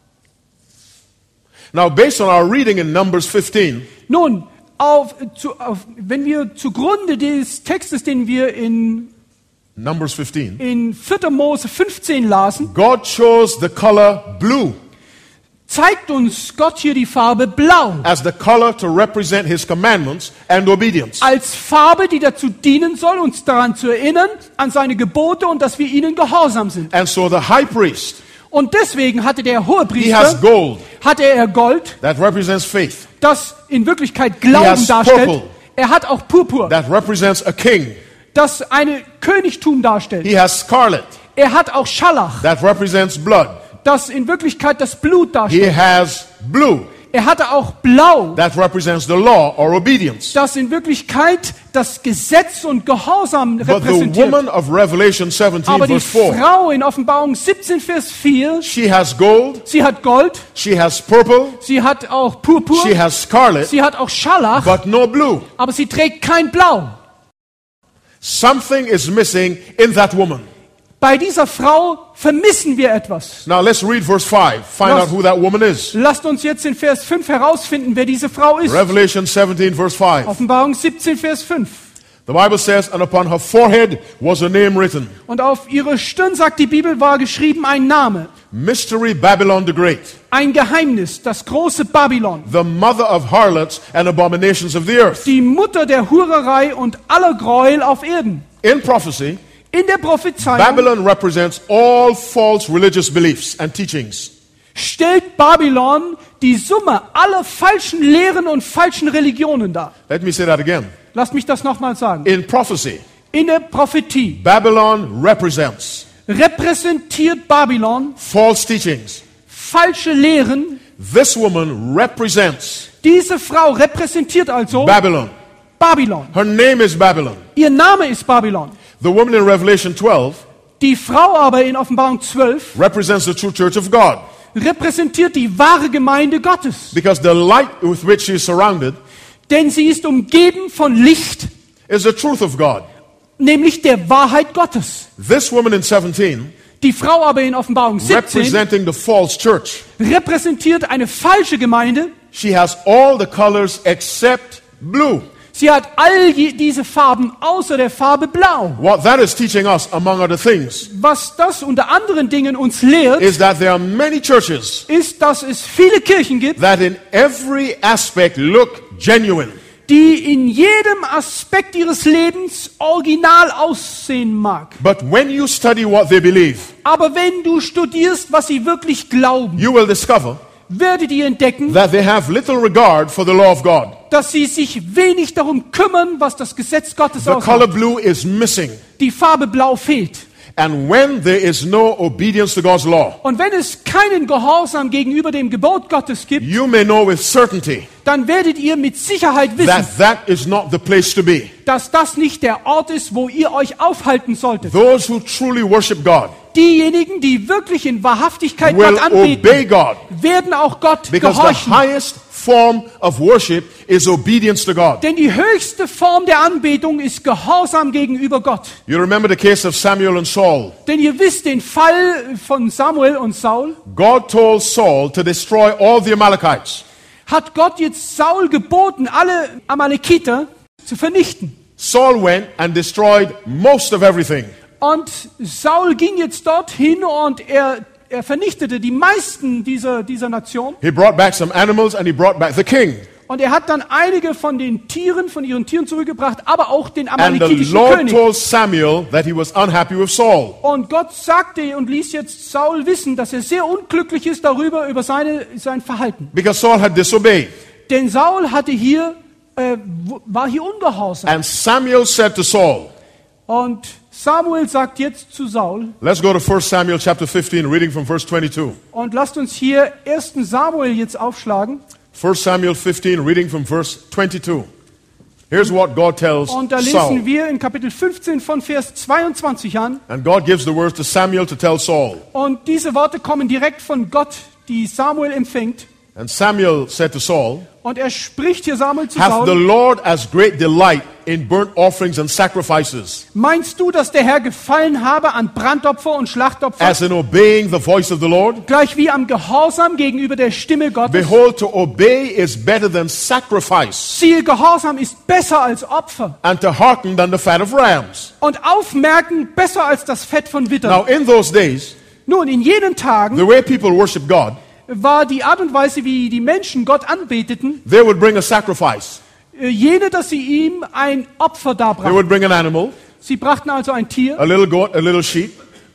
Now, based on our reading in Numbers 15, Nun, wenn wir zugrunde des Textes, den wir in Numbers 15, 4. Mose 15 lasen, God chose the color blue zeigt uns Gott hier die Farbe Blau as the color to represent his commandments and obedience. als Farbe, die dazu dienen soll, uns daran zu erinnern, an seine Gebote und dass wir ihnen gehorsam sind. And so the high priest, Und deswegen hatte der he has Hohepriester, gold hatte er Gold, that represents faith, das in Wirklichkeit He Glauben has darstellt. purple. Er hat auch Purpur, that represents a king. das ein Königtum darstellt. He has scarlet, Er hat auch Scharlach, that represents blood. das in Wirklichkeit das Blut He darstellt. has blue, Er hatte auch Blau, that represents the law or obedience. das in Wirklichkeit das Gesetz und Gehorsam But the repräsentiert. woman of Revelation 17, Aber die verse 4, Frau in Offenbarung 17, Vers 4, she has gold, sie hat Gold, she has purple, sie hat auch Purpur, she has scarlet, sie hat auch Scharlach, but no blue. aber sie trägt kein Blau. Something is missing in that woman. Bei dieser Frau vermissen wir etwas. Now let's read verse 5. Find Yes. out who that woman is. Lasst uns jetzt in Vers 5 herausfinden, wer diese Frau ist. Revelation 17, verse 5. Offenbarung 17, Vers 5. The Bible says, and upon her forehead was a name written, Und auf ihre Stirn, sagt die Bibel, war geschrieben ein Name, Mystery Babylon the Great, ein Geheimnis, das große Babylon, the mother of harlots and abominations of the earth. die Mutter der Hurerei und aller Gräuel auf Erden. In prophecy, In der Prophezeiung Babylon represents all false religious beliefs and teachings. stellt Babylon die Summe aller falschen Lehren und falschen Religionen dar. Let me say that again. Lasst mich das nochmal sagen. In prophecy, In der Prophetie Babylon represents repräsentiert Babylon, false teachings. falsche Lehren. This woman represents Diese Frau repräsentiert also Babylon. Babylon. Her name is Babylon. Ihr Name ist Babylon. The woman in Revelation 12 Die Frau aber in Offenbarung 12 represents the true church of God, repräsentiert die wahre Gemeinde Gottes. because the light with which she is surrounded Denn sie ist umgeben von Licht, is the truth of God. nämlich der Wahrheit Gottes. This woman in 17 Die Frau aber in Offenbarung 17 representing the false church. repräsentiert eine falsche Gemeinde. She has all the colors except blue. Sie hat all diese Farben außer der Farbe Blau. What that is teaching us, among other things, Was das unter anderen Dingen uns lehrt, is that there are many churches ist, dass es viele Kirchen gibt, that in every aspect look genuine, die in jedem Aspekt ihres Lebens original aussehen mag. but when you study what they believe, Aber wenn du studierst, was sie wirklich glauben, you will discover werdet ihr entdecken, that they have little regard for the law of God. dass sie sich wenig darum kümmern, was das Gesetz Gottes The color aussagt. blue is missing. Die Farbe Blau fehlt. And when there is no obedience to God's law, Und wenn es keinen Gehorsam gegenüber dem Gebot Gottes gibt, you may know with certainty dann werdet ihr mit Sicherheit wissen, that is not the place to be. dass das nicht der Ort ist, wo ihr euch aufhalten solltet. Those who truly worship God Diejenigen, die wirklich in Wahrhaftigkeit will Gott anbeten, obey God, werden auch Gott because the gehorchen. highest form of worship is obedience to God. Denn die höchste Form der Anbetung ist Gehorsam gegenüber Gott. You remember the case of Samuel and Saul. Denn ihr wisst den Fall von Samuel und Saul. God told Saul to destroy all the Amalekites. Hat Gott jetzt Saul geboten, alle Amalekiter zu vernichten. Saul went and destroyed most of everything. Und Saul ging jetzt dorthin und er vernichtete die meisten dieser Nation. He brought back some animals and he brought back the king. Und er hat dann einige von den Tieren, von ihren Tieren zurückgebracht, aber auch den And the amalekitischen Lord König. told Samuel that he was unhappy with Saul. Und Gott sagte und ließ jetzt Saul wissen, dass er sehr unglücklich ist darüber, über sein Verhalten. Because Saul had disobeyed. Denn Saul hatte war hier ungehorsam. And Samuel said to Saul, Und Samuel sagt jetzt zu Saul, let's go to 1 Samuel chapter 15, reading from verse 22. und lasst uns hier 1. Samuel jetzt aufschlagen. 1 Samuel 15, reading from verse 22. Here's what God tells Und da Saul. lesen wir in Kapitel 15 von Vers 22 an. And God gives the words to Samuel to tell Saul. Und diese Worte kommen direkt von Gott, die Samuel empfängt. And Samuel said to Saul, Und er spricht hier Samuel zu hath the Saul. Lord as great delight in burnt offerings and sacrifices Meinst du, dass der Herr Gefallen habe an Brandopfer und Schlachtopfer, as in obeying the voice of the Lord? gleich wie am Gehorsam gegenüber der Stimme Gottes? Behold, to obey is better than sacrifice, Siehe, Gehorsam ist besser als Opfer and to hearken than the fat of rams. und Aufmerken besser als das Fett von Wittern. Now in those days, Nun, in jenen Tagen the way people worship God, war die Art und Weise, wie die Menschen Gott anbeteten, they would bring a sacrifice. jene, dass sie ihm ein Opfer They darbrachten. would bring an animal, Sie brachten also ein Tier, a little goat, a little sheep.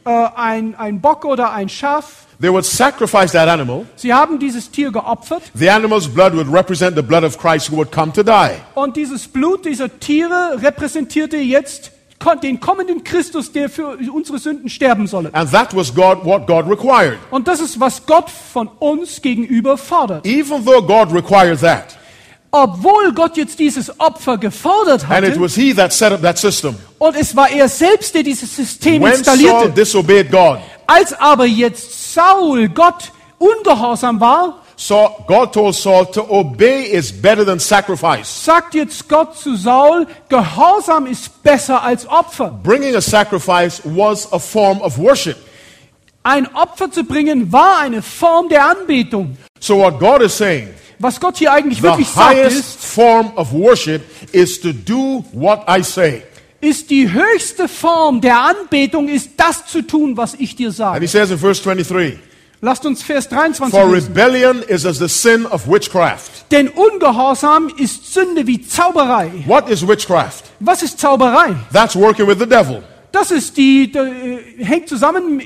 ein Bock oder ein Schaf. They would sacrifice that animal. Sie haben dieses Tier geopfert The animal's blood would represent the blood of Christ who would come to die. und dieses Blut dieser Tiere repräsentierte jetzt den kommenden Christus, der für unsere Sünden sterben solle. And that was what God required. Und das ist, was Gott von uns gegenüber fordert. Even though God required that, Obwohl Gott jetzt dieses Opfer gefordert and it hatte, was He that set up that system, und es war er selbst, der dieses System when Saul installierte, disobeyed God, als aber jetzt Saul Gott ungehorsam war, so God told Saul to obey is better than sacrifice. sagt jetzt Gott zu Saul, Gehorsam ist besser als Opfer. Bringing a sacrifice was a form of worship. Ein Opfer zu bringen war eine Form der Anbetung. So what God is saying, Was Gott hier eigentlich the wirklich sagt, highest form of worship is to do what I say. ist die höchste Form der Anbetung, ist das zu tun, was ich dir And sage. He says in verse 23, Lasst uns Vers 23 for lesen. rebellion is as the sin of witchcraft. Denn Ungehorsam ist Sünde wie Zauberei. What is witchcraft? Was ist Zauberei? That's working with the devil. Das ist hängt zusammen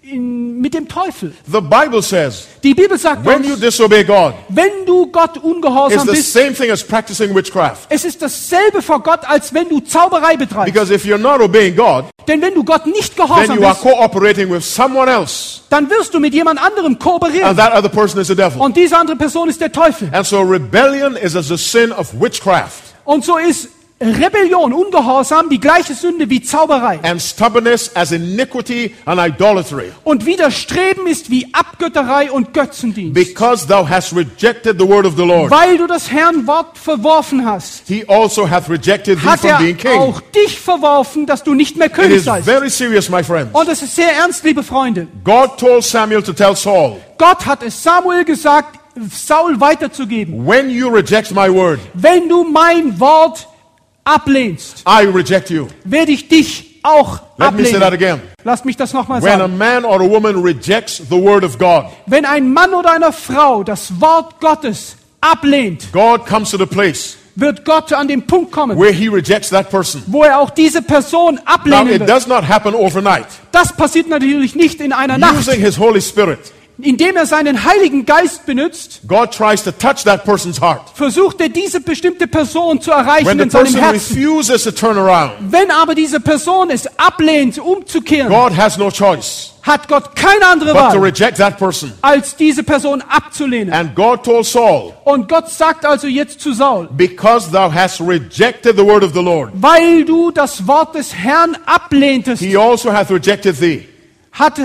mit dem Teufel. The Bible says, Die Bibel sagt when you uns, disobey God, wenn du Gott it's ungehorsam the bist, same thing as practicing witchcraft. es ist dasselbe vor Gott, als wenn du Zauberei betreibst. Because if you're not obeying God, Denn wenn du Gott nicht then gehorsam you are bist, cooperating with someone else, dann wirst du mit jemand anderem and kooperieren. that other person is the devil. Und diese andere Person ist der Teufel. And so rebellion is as a sin of witchcraft, Und so ist Rebellion, Ungehorsam, die gleiche Sünde wie Zauberei. and stubbornness as iniquity and idolatry. Und Widerstreben ist wie Abgötterei und Götzendienst. Because thou hast rejected the word of the Lord, Weil du das Herrn Wort verworfen hast, he also hath rejected thee hat from er being king. auch dich verworfen, dass du nicht mehr It König is seist. very serious, my friends. Und es ist sehr ernst, liebe Freunde. God told Samuel to tell Saul, Gott hat es Samuel gesagt, Saul weiterzugeben. when you reject my word, Wenn du mein Wort ablehnst, I reject you. werde ich dich auch Let me say that ablehnen. again. Lass mich das nochmal When a sagen. man or a woman rejects the word of God, Wenn ein Mann oder eine Frau das Wort Gottes ablehnt, God comes to the place wird Gott an den Punkt kommen, where he rejects that person. wo er auch diese Person Now, ablehnen it wird. does not happen overnight. Das passiert natürlich nicht in einer Nacht. Using his Holy Spirit, Indem er seinen Heiligen Geist benutzt, God tries to touch that person's heart. versucht er diese bestimmte Person zu When erreichen the in seinem person Herzen. refuses to turn around, Wenn aber diese Person es ablehnt, umzukehren, God has no choice hat Gott keine andere but to Wahl, reject that person. als diese Person abzulehnen. And God told Saul, Und Gott sagt also jetzt zu Saul, because thou hast rejected the word of the Lord, weil du das Wort des Herrn ablehntest, he also hath rejected thee hat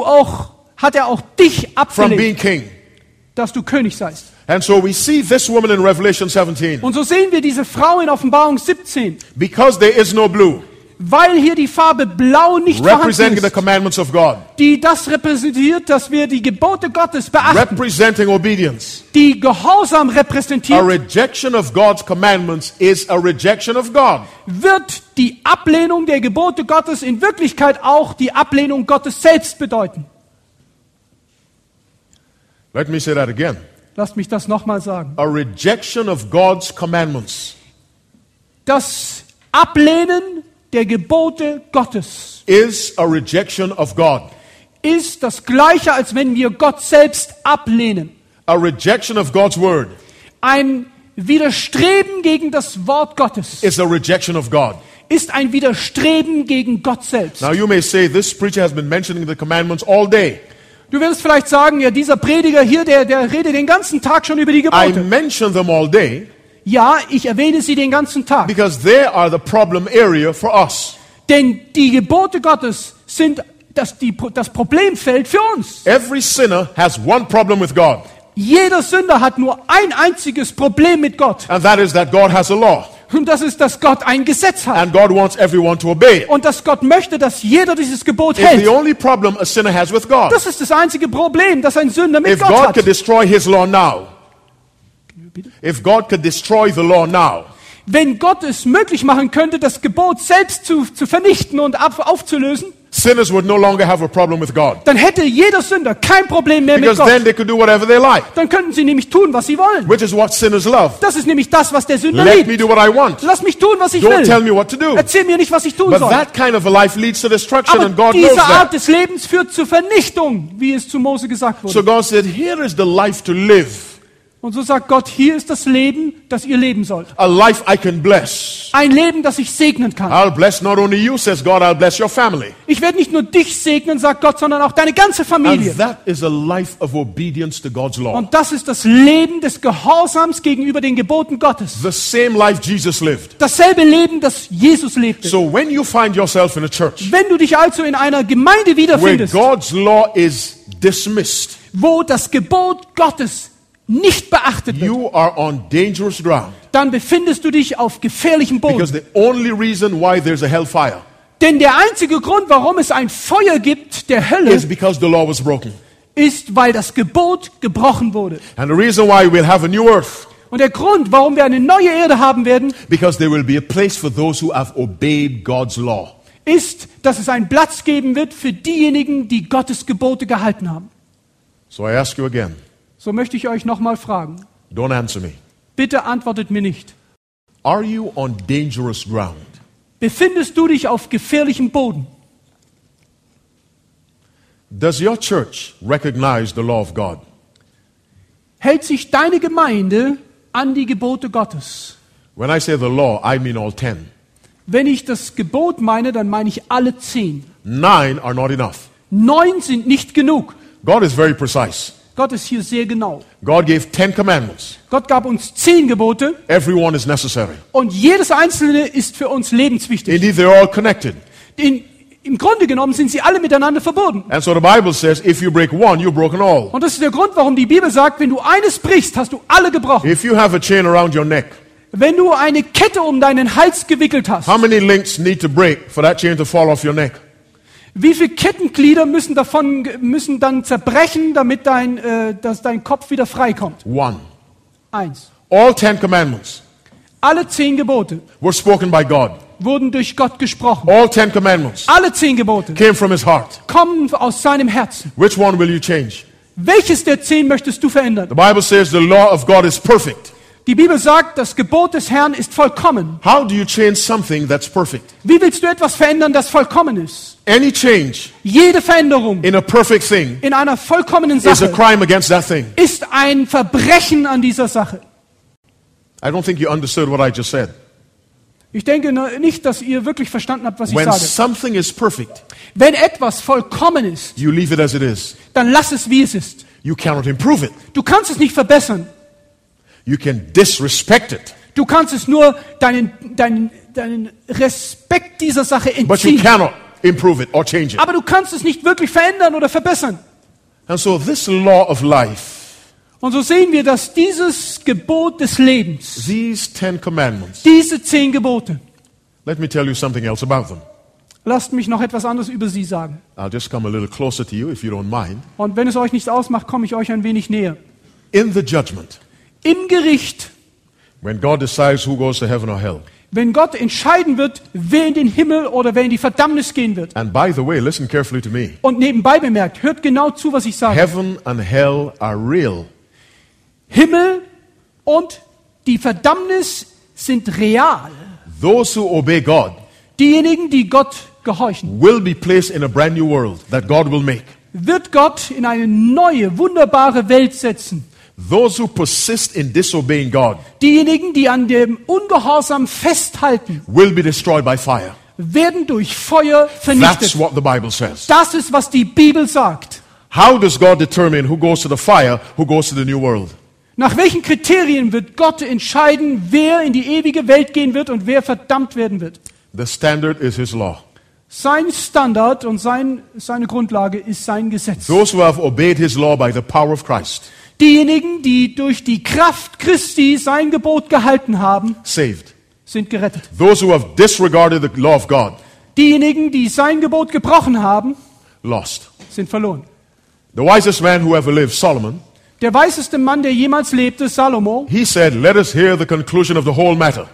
er auch dich from abgelehnt, being king. dass du König seist. And so we see this woman in Revelation 17. Und so sehen wir diese Frau in Offenbarung 17, Because there is no blue, weil hier die Farbe Blau nicht vorhanden representing the ist, commandments of God, die das repräsentiert, dass wir die Gebote Gottes beachten, representing obedience. die Gehorsam A repräsentiert, rejection of God's commandments is a rejection of God. wird die Ablehnung der Gebote Gottes in Wirklichkeit auch die Ablehnung Gottes selbst bedeuten. Let me say that again. Lasst mich das nochmal sagen. A rejection of God's commandments Das Ablehnen der Gebote Gottes is a rejection of God. ist das Gleiche, als wenn wir Gott selbst ablehnen. A rejection of God's word Ein Widerstreben gegen das Wort Gottes is a rejection of God. ist ein Widerstreben gegen Gott selbst. Now you may say, this preacher has been mentioning the commandments all day. Du wirst vielleicht sagen, ja, dieser Prediger hier, der redet den ganzen Tag schon über die I Gebote. mention them all day Ja, ich erwähne sie den ganzen Tag. because they are the problem area for us. Denn die Gebote Gottes sind das Problemfeld für uns. Every sinner has one problem with God, Jeder Sünder hat nur ein einziges Problem mit Gott. and that is that God has a law, Und das ist, dass Gott ein Gesetz hat. and God wants everyone to obey it. Und dass Gott möchte, dass jeder dieses Gebot It's the hält. only problem a sinner has with God. Das ist das einzige Problem, das ein Sünder mit If Gott God hat. could destroy his law now, if God could destroy the law now, Wenn Gott es möglich machen könnte, das Gebot selbst zu vernichten und aufzulösen, sinners would no longer have a problem with God. dann hätte jeder Sünder kein Problem mehr mit Because then Gott. they could do whatever they like, Dann könnten sie nämlich tun, was sie wollen. which is what sinners love. Das ist nämlich das, was der Sünder Let me liebt. do what I want. Lass mich tun, was ich Don't tell will. me what to do. Erzähl mir nicht, was ich tun But soll. that kind of a life leads to destruction, Aber and God knows diese Art that. des Lebens führt zur Vernichtung, wie es zu Mose gesagt So wurde. God said, here is the life to live, Und so sagt Gott, hier ist das Leben, das ihr leben sollt. a life I can bless. Ein Leben, das ich segnen kann. I'll bless not only you, says God, I'll bless your family. Ich werde nicht nur dich segnen, sagt Gott, sondern auch deine ganze Familie. And that is a life of obedience to God's law. Und das ist das Leben des Gehorsams gegenüber den Geboten Gottes. The same life Jesus lived. Dasselbe Leben, das Jesus lebte. So when you find yourself in a church Wenn du dich also in einer Gemeinde where wiederfindest, God's law is dismissed, wo das Gebot Gottes nicht beachtet wird, you are on dangerous ground. dann befindest du dich auf gefährlichem Because Boden. the only reason why there's a hellfire Denn der einzige Grund, warum es ein Feuer gibt, der Hölle, is because the law was broken. ist, weil das Gebot gebrochen wurde. And the reason why we'll have a new earth, Und der Grund, warum wir eine neue Erde haben werden, because there will be a place for those who have obeyed God's law. ist, dass es einen Platz geben wird für diejenigen, die Gottes Gebote gehalten haben. So I ask you again, So möchte ich euch nochmal fragen. don't answer me. Bitte antwortet mir nicht. Are you on dangerous ground? Befindest du dich auf gefährlichem Boden? Does your church recognize the law of God? Hält sich deine Gemeinde an die Gebote Gottes? When I say the law, I mean all 10. Wenn ich das Gebot meine, dann meine ich alle 10. 9 are not enough. 9 sind nicht genug. God is very precise. Gott ist hier sehr genau. God gave 10 commandments. Gott gab uns 10 Gebote Every one is necessary. und jedes einzelne ist für uns lebenswichtig. Indeed, they're all connected. Im Grunde genommen sind sie alle miteinander verbunden. And so the Bible says, if you break one, you've broken all. Und das ist der Grund, warum die Bibel sagt, wenn du eines brichst, hast du alle gebrochen. If you have a chain around your neck, Wenn du eine Kette um deinen Hals gewickelt hast, how many links need to break for that chain to fall off your neck? wie viele Kettenglieder müssen dann zerbrechen, damit dass dein Kopf wieder freikommt? 1. 1. All 10 commandments Alle 10 Gebote were spoken by God. wurden durch Gott gesprochen. All 10 commandments Alle 10 Gebote came from his heart. kommen aus seinem Herzen. Which one will you change? Welches der 10 möchtest du verändern? The Bible says the law of God is perfect. Die Bibel sagt, das Gebot des Herrn ist vollkommen. How do you change something that's perfect? Wie willst du etwas verändern, das vollkommen ist? Any change Jede Veränderung in a perfect thing in einer vollkommenen is a Sache crime against that thing. ist ein Verbrechen an dieser Sache. I don't think you understood what I just said. Ich denke nicht, dass ihr wirklich verstanden habt, was ich When sage. something is perfect, Wenn etwas vollkommen ist, you leave it as it is. dann lass es, wie es ist. You cannot improve it. Du kannst es nicht verbessern. You can disrespect it, Du kannst es nur deinen Respekt dieser Sache but you entziehen. cannot improve it or change it. Aber du kannst es nicht wirklich verändern oder verbessern. And so this law of life, Und so sehen wir, dass dieses Gebot des Lebens, these 10 commandments, diese 10 Gebote, let me tell you something else about them. lasst mich noch etwas anderes über sie sagen. I'll just come a little closer to you if you don't mind. Und wenn es euch nichts ausmacht, komme ich euch ein wenig näher. In the judgment, Im Gericht, when God decides who goes to heaven or hell. wenn Gott entscheiden wird, wer in den Himmel oder wer in die Verdammnis gehen wird. And by the way, listen carefully to me. Und nebenbei bemerkt, hört genau zu, was ich sage. Heaven and hell are real. Himmel und die Verdammnis sind real. Those who obey God Diejenigen, die Gott gehorchen, will be placed in a brand new world that God will make. wird Gott in eine neue, wunderbare Welt setzen. Those who persist in disobeying God Diejenigen, die an dem Ungehorsam festhalten, will be destroyed by fire. werden durch Feuer That's vernichtet. what the Bible says. Das ist, was die Bibel sagt. How does God determine who goes to the fire, who goes to the new world? Nach welchen Kriterien wird Gott entscheiden, wer in die ewige Welt gehen wird und wer verdammt werden wird? The standard is His law. Sein Standard und seine Grundlage ist sein Gesetz. Those who have obeyed His law by the power of Christ, Diejenigen, die durch die Kraft Christi sein Gebot gehalten haben, saved. sind gerettet. Those who have disregarded the law of God, Diejenigen, die sein Gebot gebrochen haben, lost. sind verloren. The wisest man who ever lived, Solomon, Der weiseste Mann, der jemals lebte, Salomo, he said, let us hear the conclusion of the whole matter.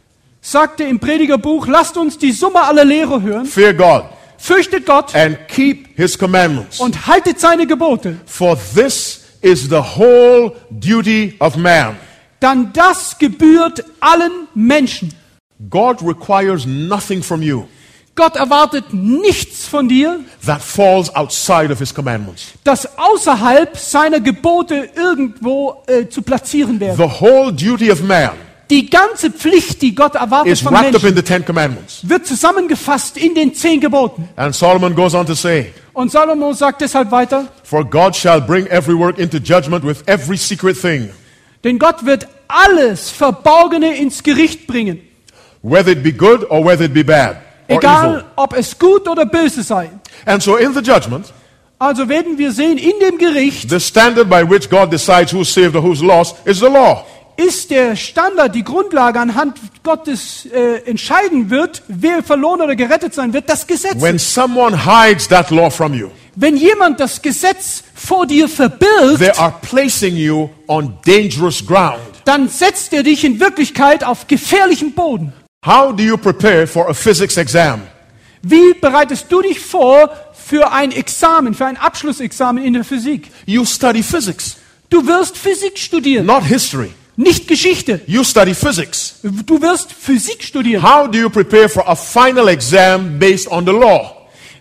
sagte im Predigerbuch, lasst uns die Summe aller Lehre hören, Fear God fürchtet Gott and keep His commandments. und haltet seine Gebote, For this is the whole duty of man. dann das gebührt allen Menschen. God requires nothing from you Gott erwartet nichts von dir, that falls outside of His commandments. das außerhalb seiner Gebote irgendwo zu platzieren wäre. The whole duty of man Die ganze Pflicht, die Gott erwartet is von wrapped up in Menschen, the 10 commandments. wird zusammengefasst in den 10 Geboten. And Solomon goes on to say, Und Salomo sagt deshalb weiter, for God shall bring every work into judgment with every secret thing, denn Gott wird alles Verborgene ins Gericht bringen, whether it be good or whether it be bad or egal evil. ob es gut oder böse sei. And so in the judgment, Also werden wir sehen, in dem Gericht the standard by which God decides who's saved or who's lost is the law. ist der Standard, die Grundlage, anhand Gottes entscheiden wird, wer verloren oder gerettet sein wird, das Gesetz. When someone hides that law from you, Wenn jemand das Gesetz vor dir verbirgt, they are placing you on dangerous ground. dann setzt er dich in Wirklichkeit auf gefährlichem Boden. How do you prepare for a physics exam? Wie bereitest du dich vor für ein Examen, für ein Abschlussexamen in der Physik? You study physics, Du wirst Physik studieren, not history. nicht Geschichte. You study physics. Du wirst Physik studieren. How do you prepare for a final exam based on the law?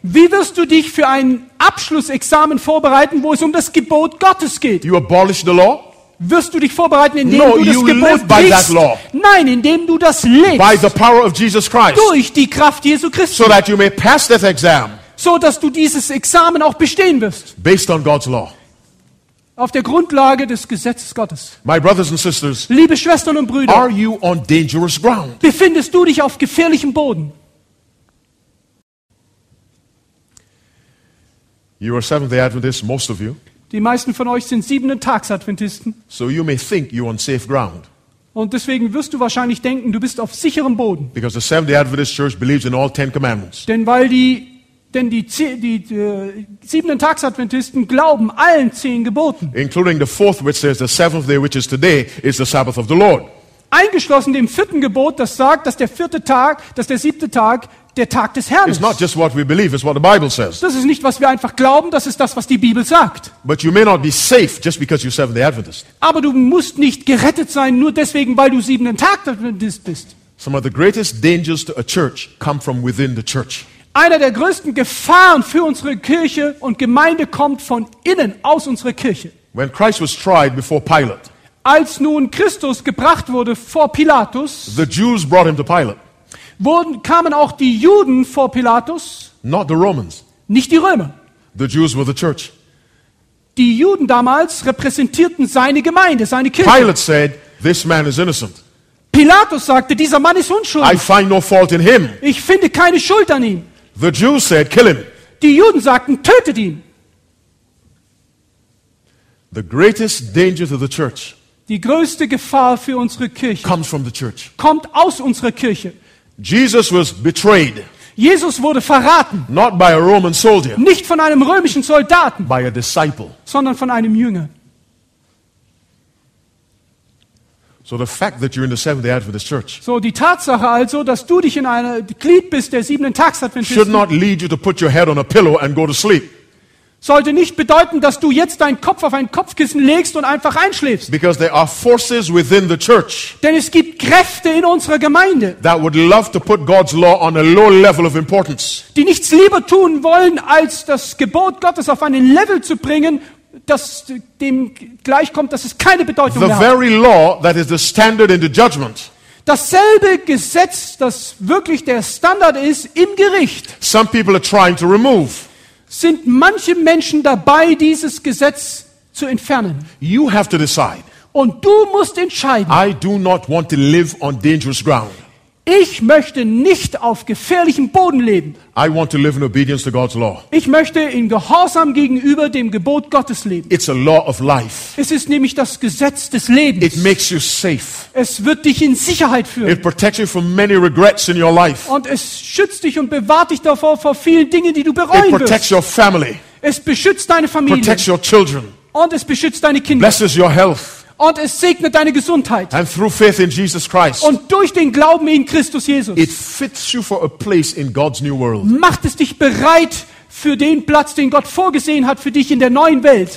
Wie wirst du dich für ein Abschlussexamen vorbereiten, wo es um das Gebot Gottes geht? You abolish the law Wirst du dich vorbereiten, indem No, du das you Gebot live by that brichst? law. Nein, indem du das by lebst. the power of Jesus Christ, Durch die Kraft Jesu Christi. so that you may pass that exam So, dass du dieses Examen auch bestehen wirst. based on God's law. Auf der Grundlage des Gesetzes Gottes. My brothers and sisters, Liebe Schwestern und Brüder, are you on dangerous ground? befindest du dich auf gefährlichem Boden? You are Seventh-day Adventists, most of you, Die meisten von euch sind 7-Tags-Adventisten. so you may think you're on safe ground, Und deswegen wirst du wahrscheinlich denken, du bist auf sicherem Boden. because the Seventh-day Adventist Church believes in all 10 commandments. Denn die 7-Tags-Adventisten glauben allen 10 Geboten. Including the fourth, which says the seventh day, which is today, is the Sabbath of the Lord. Eingeschlossen dem 4. Gebot, das sagt, dass der 7. Tag der Tag des Herrn It's ist. not just what we believe, it's what the Bible says. Das ist nicht, was wir einfach glauben, das ist das, was die Bibel sagt. But you may not be safe just because you're Seventh-day Adventist. Aber du musst nicht gerettet sein, nur deswegen, weil du 7-Tag-Adventist bist. Some of the greatest dangers to a church come from within the church. Einer der größten Gefahren für unsere Kirche und Gemeinde kommt von innen, aus unserer Kirche. When Christ was tried before Pilate, Als nun Christus gebracht wurde vor Pilatus, the Jews brought him to Pilate, kamen auch die Juden vor Pilatus, not the Romans. nicht die Römer. The Jews were the church. Die Juden damals repräsentierten seine Gemeinde, seine Kirche. Pilate said, "This man is innocent. Pilatus sagte, dieser Mann ist I unschuldig. find no fault in him." Ich finde keine Schuld an ihm. The Jews said, "Kill him." Die Juden sagten, tötet ihn. The greatest danger to the church Die größte Gefahr für unsere Kirche comes from the church. kommt aus unserer Kirche. Jesus was betrayed, Jesus wurde verraten, not by a Roman soldier, nicht von einem römischen Soldaten, by a disciple. sondern von einem Jünger. So the fact that you're in the Seventh-day Adventist church So, die Tatsache also, dass du dich in einer Glied bist der should Sieben-Tags-Adventisten, not lead you to put your head on a pillow and go to sleep. sollte nicht bedeuten, dass du jetzt deinen Kopf auf ein Kopfkissen legst und einfach einschläfst. Because there are forces within the church Denn es gibt Kräfte in unserer Gemeinde, that would love to put God's law on a low level of importance. die nichts lieber tun wollen, als das Gebot Gottes auf einen Level zu bringen, das dem gleichkommt, dass es keine Bedeutung The mehr hat. very law that is the standard in the judgment. Dasselbe Gesetz, das wirklich der Standard ist im Gericht, Some people are trying to remove. sind manche Menschen dabei, dieses Gesetz zu entfernen. You have to decide. Und du musst entscheiden, I do not want to live on dangerous ground. ich möchte nicht auf gefährlichem Boden leben. I want to live in obedience to God's law. Ich möchte in Gehorsam gegenüber dem Gebot Gottes leben. It's a law of life. Es ist nämlich das Gesetz des It Lebens. makes you safe. Es wird dich in Sicherheit führen. It protects you from many regrets in your life. Und es schützt dich und bewahrt dich davor vor vielen Dingen, die du It bereuen protects wirst. your family, Es beschützt deine Familie. protects your children, Und es beschützt deine Kinder. blesses your health. Und es segnet deine Gesundheit. And through faith in Jesus Christ, Und durch den Glauben in Christus Jesus it fits you for a place in God's new world. macht es dich bereit für den Platz, den Gott vorgesehen hat für dich in der neuen Welt.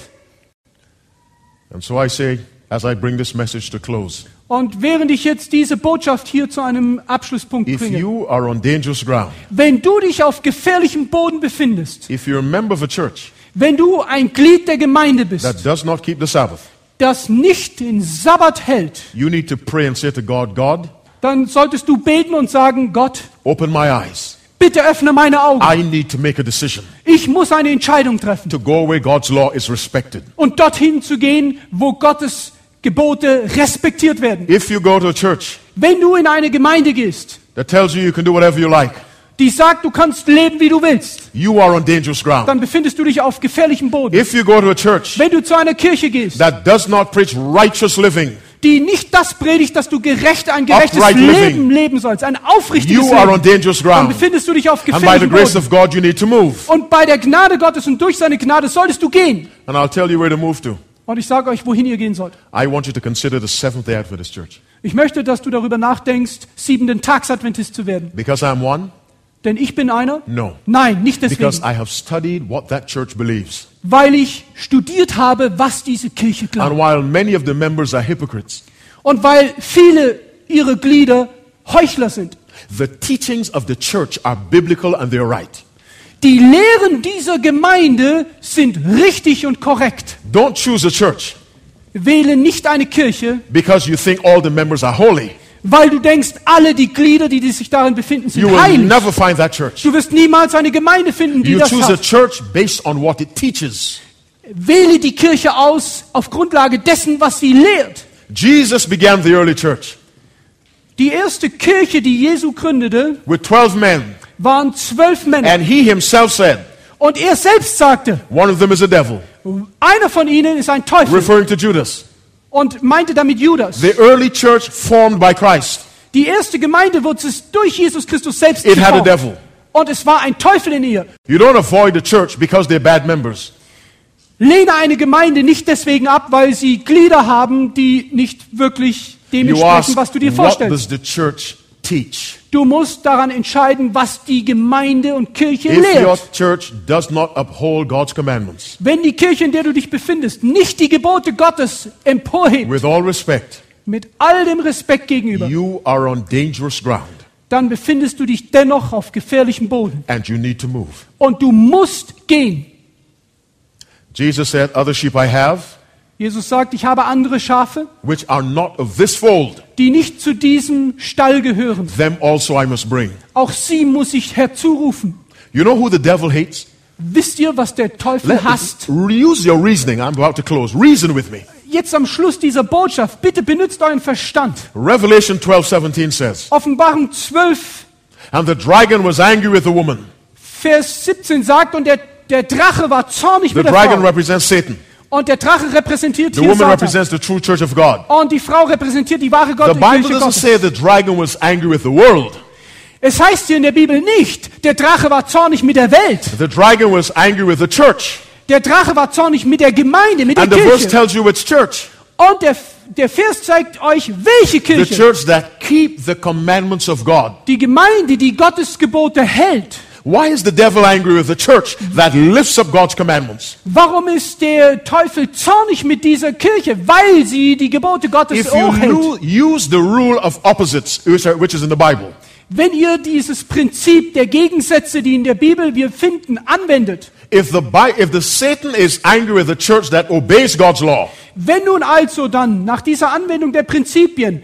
And so I say, as I bring this message to close, Und während ich jetzt diese Botschaft hier zu einem Abschlusspunkt if bringe, you are on dangerous ground, wenn du dich auf gefährlichem Boden befindest, if you're a member of a church wenn du ein Glied der Gemeinde bist, that does not keep the Sabbath, das nicht den Sabbat hält, you need to pray and say to God, God, dann solltest du beten und sagen, Gott, open my eyes. bitte öffne meine Augen. I need to make a decision Ich muss eine Entscheidung treffen to go where God's law is respected. und dorthin zu gehen, wo Gottes Gebote respektiert werden. If you go to a church Wenn du in eine Gemeinde gehst, that tells you you can do whatever you like, die sagt, du kannst leben, wie du willst, you are on dangerous ground. dann befindest du dich auf gefährlichem Boden. If you go to a church Wenn du zu einer Kirche gehst, that does not preach righteous living, die nicht das predigt, dass du ein gerechtes Upright living. Leben leben sollst, ein aufrichtiges you are on Leben, dangerous dann ground. befindest du dich auf And by the gefährlichem grace Boden. of God, you need to move. Und bei der Gnade Gottes und durch seine Gnade solltest du gehen. And I'll tell you where to move to. Und ich sage euch, wohin ihr gehen sollt. I want you to consider the Seventh-day Adventist Church. Ich möchte, dass du darüber nachdenkst, 7-Tags-Adventist zu werden. Because I'm one? Denn ich bin einer? No. Nein, nicht Because deswegen. I have studied what that church believes. Weil ich studiert habe, was diese Kirche glaubt. And while many of the members are hypocrites, Und weil viele ihrer Glieder Heuchler sind. the teachings of the church are biblical and they're right. Die Lehren dieser Gemeinde sind richtig und korrekt. Don't choose a church Wähle nicht eine Kirche, because you think all the members are holy. weil du denkst, alle die Glieder, die sich darin befinden, sind You will heilig. never find that church. Du wirst niemals eine Gemeinde finden, die You das choose a hat. church based on what it teaches. Wähle die Kirche aus auf Grundlage dessen, was sie lehrt. Jesus began the early church Die erste Kirche, die Jesu gründete, with 12 men. waren 12 Männer. And he himself said, Und er selbst sagte, one of them is a devil, einer von ihnen ist ein Teufel. referring to Judas. Und meinte damit Judas. The early church formed by Christ. Die erste Gemeinde wurde es durch Jesus Christus selbst It had a geformt. devil. Und es war ein Teufel in ihr. You don't avoid a church because they're bad members. Lehne eine Gemeinde nicht deswegen ab, weil sie Glieder haben, die nicht wirklich dem You ask, entsprechen, was du dir what vorstellst. does the church teach? Du musst daran entscheiden, was die Gemeinde und Kirche If your lehrt. church does not uphold God's commandments, Wenn die Kirche, in der du dich befindest, nicht die Gebote Gottes emporhebt, with all respect, mit all dem Respekt gegenüber, you are on dangerous ground dann befindest du dich dennoch auf gefährlichem Boden. and you need to move. Und du musst gehen. Jesus said, other sheep I have, Jesus sagt, ich habe andere Schafe, which are not of this fold, die nicht zu diesem Stall gehören. them also I must bring. Auch sie muss ich herzurufen. You know who the devil hates? Wisst ihr, was der Teufel hasst? Use your reasoning. I'm about to close. Reason with me. Jetzt am Schluss dieser Botschaft, bitte benutzt euren Verstand. Revelation 12:17 says, Offenbarung 12, and the dragon was angry with the woman. Vers 17 sagt, und der Drache war zornig The mit der dragon Frau. represents Satan. Und der Drache repräsentiert The hier woman Satan. represents the true church of God. Und die Frau repräsentiert die wahre The Kirche Bible doesn't Gottes. say the dragon was angry with the world. Es heißt hier in der Bibel nicht, der Drache war zornig mit der Welt. The dragon was angry with the church. Der Drache war zornig mit der Gemeinde, mit der And the verse Kirche. tells you which church. Und der Vers zeigt euch, welche The Kirche. church that keep the commandments of God. Die Gemeinde, die Gottes Gebote hält. Why is the devil angry with the church that lifts up God's commandments? Warum ist der Teufel zornig mit dieser Kirche? Weil sie die Gebote Gottes If hochhält. you use the rule of opposites, which is in the Bible, Wenn ihr dieses Prinzip der Gegensätze, die in der Bibel wir finden, anwendet, if the Satan is angry with the church that obeys God's law, wenn nun also dann nach dieser Anwendung der Prinzipien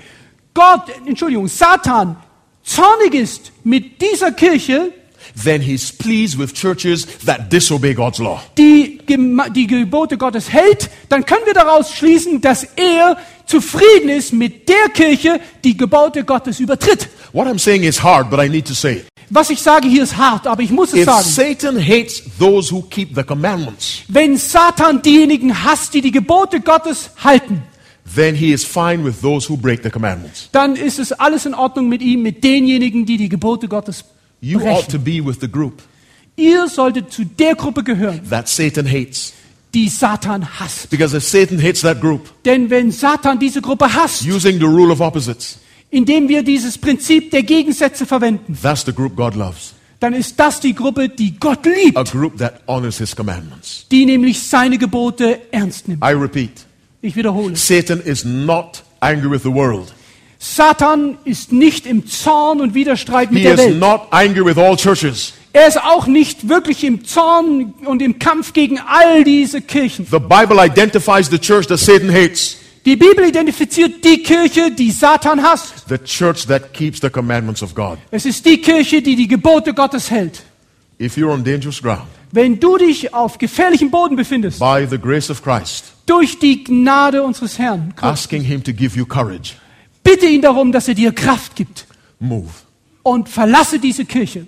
Satan zornig ist mit dieser Kirche, then he's pleased with churches that disobey God's law. die Gebote Gottes hält, dann können wir daraus schließen, dass er zufrieden ist mit der Kirche, die Gebote Gottes übertritt. What I'm saying is hard, but I need to say it. Was ich sage hier ist hart, aber ich muss es If sagen. Satan hates those who keep the commandments, Wenn Satan diejenigen hasst, die die Gebote Gottes halten, then he is fine with those who break the commandments. dann ist es alles in Ordnung mit ihm, mit denjenigen, die die Gebote Gottes You ought to brechen. be with the group Ihr solltet zu der Gruppe gehören, that Satan hates. die Satan hasst. Because if Satan hates that group, Denn wenn Satan diese Gruppe hasst, using the rule of opposites, indem wir dieses Prinzip der Gegensätze verwenden, that's the group God loves. dann ist das die Gruppe, die Gott liebt, A group that honors his commandments. die nämlich seine Gebote ernst nimmt. I repeat, Ich wiederhole. Satan is not angry with the world. Satan ist nicht im Zorn und Widerstreit mit He der is Welt. not angry with all churches. Er ist auch nicht wirklich im Zorn und im Kampf gegen all diese Kirchen. The Bible identifies the church that Satan hates, Die Bibel identifiziert die Kirche, die Satan hasst. the church that keeps the commandments of God. Es ist die Kirche, die die Gebote Gottes hält. If you're on dangerous ground, Wenn du dich auf gefährlichem Boden befindest, by the grace of Christ, durch die Gnade unseres Herrn, asking him to give you courage, bitte ihn darum, dass er dir Kraft gibt move. und verlasse diese Kirche.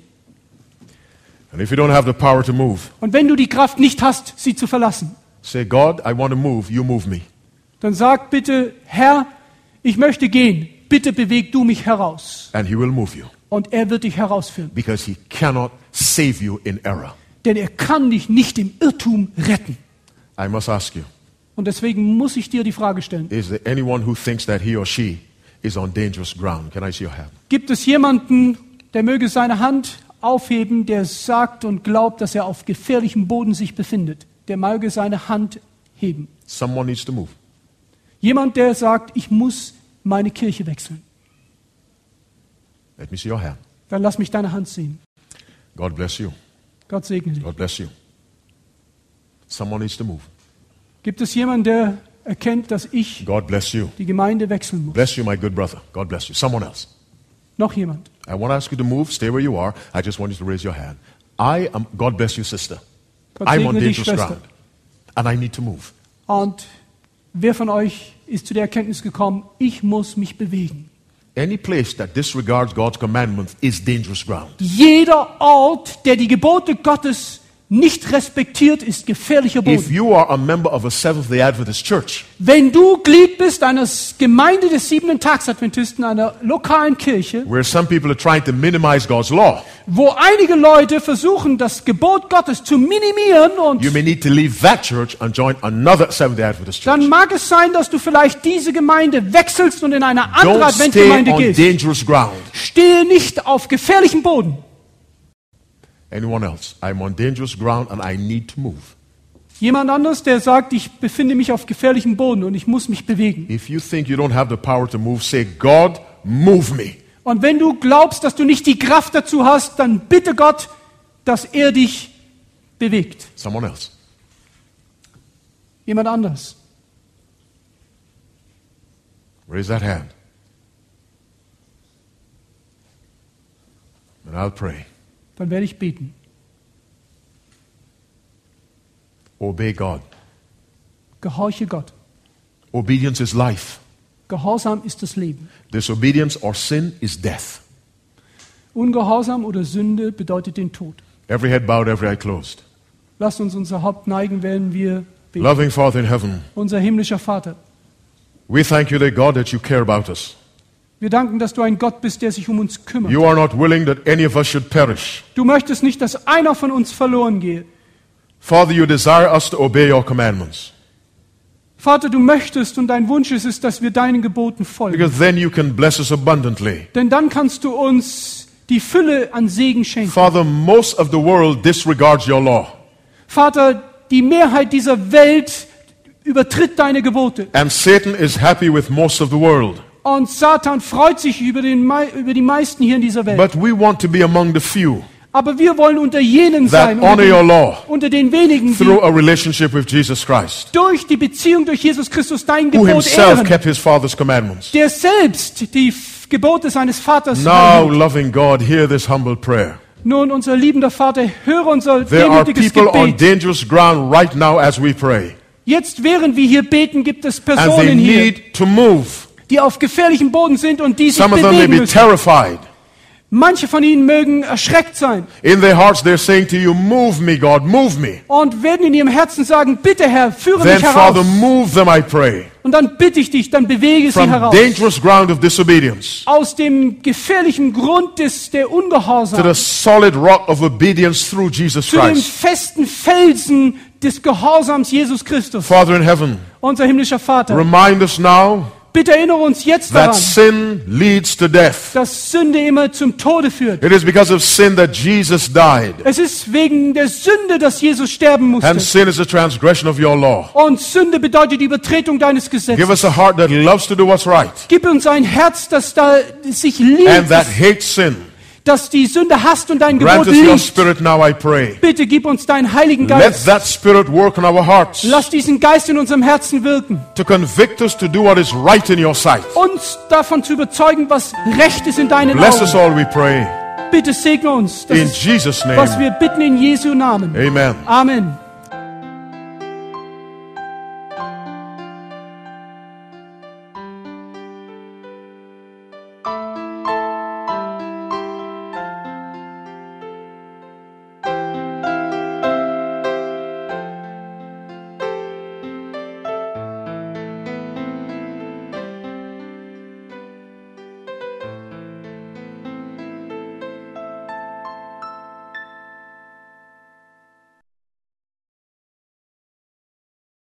And if you don't have the power to move, Und wenn du die Kraft nicht hast, sie zu verlassen, say, God, I want to move, you move me. dann sag bitte, Herr, ich möchte gehen, bitte beweg du mich heraus. And he will move you. Und er wird dich herausführen. Because he cannot save you in error. Denn er kann dich nicht im Irrtum retten. I must ask you, Und deswegen muss ich dir die Frage stellen. is there anyone who thinks that he or she is on dangerous ground? Can I see your hand? Gibt es jemanden, der möge seine Hand aufheben, der sagt und glaubt, dass er auf gefährlichem Boden sich befindet? Der möge seine Hand heben. Someone needs to move. Jemand, der sagt, ich muss meine Kirche wechseln. Let me see your hand. Dann lass mich deine Hand sehen. God bless you. Gott segne dich. God bless you. Someone needs to move. Gibt es jemanden, der erkennt, dass ich God bless you. die Gemeinde wechseln muss? Bless you, my good brother. God bless you. Someone else. Noch jemand? I want to ask you to move. Stay where you are. I just want you to raise your hand. God bless you, sister. Gott I'm on segne dich, dangerous Schwester. ground. And I need to move. Und wer von euch ist zu der Erkenntnis gekommen, ich muss mich bewegen? Any place that disregards God's commandments is dangerous ground. Jeder Ort, der die Gebote Gottes nicht respektiert, ist gefährlicher If Boden. you are a member of a Seventh-day Adventist church, Wenn du Glied bist einer Gemeinde des 7-Tags-Adventisten, einer lokalen Kirche, where some people are trying to minimize God's law, wo einige Leute versuchen, das Gebot Gottes zu minimieren, und you may need to leave that church and join another Seventh-day Adventist church. dann mag es sein, dass du vielleicht diese Gemeinde wechselst und in eine andere Don't stay Adventgemeinde on gehst. dangerous ground. Stehe nicht auf gefährlichem Boden. Anyone else? I'm on dangerous ground and I need to move. Jemand anderes, der sagt, ich befinde mich auf gefährlichem Boden und ich muss mich bewegen. If you think you don't have the power to move, say, God, move me. Und wenn du glaubst, dass du nicht die Kraft dazu hast, dann bitte Gott, dass er dich bewegt. Someone else. Jemand anderes. Raise that hand. And I'll pray. Dann werde ich beten. Obey God. Gehorche Gott. Obedience is life. Gehorsam ist das Leben. Disobedience or sin is death. Ungehorsam oder Sünde bedeutet den Tod. Every head bowed, every eye closed. Lasst uns unser Haupt neigen, während wir beten. Loving Father in heaven, Unser himmlischer Vater, we thank you, dear God, that you care about us. wir danken, dass du ein Gott bist, der sich um uns kümmert. You are not willing that any of us should perish. Du möchtest nicht, dass einer von uns verloren gehe. Father, you desire us to obey your commandments, Vater, du möchtest und dein Wunsch ist es, dass wir deinen Geboten folgen. because then you can bless us abundantly. Denn dann kannst du uns die Fülle an Segen schenken. Father, most of the world disregards your law, Vater, die Mehrheit dieser Welt übertritt deine Gebote. and Satan is happy with most of the world. Und Satan freut sich über die meisten hier in dieser Welt. But we want to be among the few Aber wir wollen unter jenen that sein, honor your law unter den wenigen, through die a relationship with Jesus Christ, durch die Beziehung durch Jesus Christus dein who Gebot himself ehren, kept his Father's commandments. der selbst die Gebote seines Vaters Now, hält. loving God, hear this humble prayer. Nun, unser liebender Vater, höre unser There are demütiges people on Gebet. dangerous ground right now as we pray, Jetzt, während wir hier beten, gibt es and they Personen hier, need to move. die auf gefährlichem Boden sind und die sich Some of them may bewegen be müssen. terrified. Manche von ihnen mögen erschreckt sein In their hearts, they're saying to you, move me, God, move me. und werden in ihrem Herzen sagen, bitte Herr, führe Then, mich heraus. Father, move them, I pray, Und dann bitte ich dich, dann bewege sie from heraus. dangerous ground of disobedience Aus dem gefährlichen Grund der to Ungehorsams the solid rock of obedience through Jesus zu dem Christ. festen Felsen des Gehorsams Jesus Christus. Father in heaven, Unser himmlischer Vater, remind us now bitte erinnere uns jetzt that daran, sin leads to death. dass Sünde immer zum Tode führt. It is because of sin that Jesus died. Es ist wegen der Sünde, dass Jesus sterben And musste. sin is a transgression of your law. Und Sünde bedeutet die Übertretung deines Give Gesetzes. us a heart that loves to do what's right Gib uns ein Herz, das da sich and liebt, that hates sin. das die Sünde hasst und dein Grant Gebot us your liebt. spirit now, I pray. Bitte gib uns deinen Heiligen Let Geist. that spirit work in our hearts Lass diesen Geist in unserem Herzen wirken. to convict us to do what is right in your sight. Uns davon zu überzeugen, was recht ist in deinen Bless us Augen. all, we pray. Bitte segne uns. Das In ist, Jesus' was name, wir bitten in Jesu Namen. amen. Amen.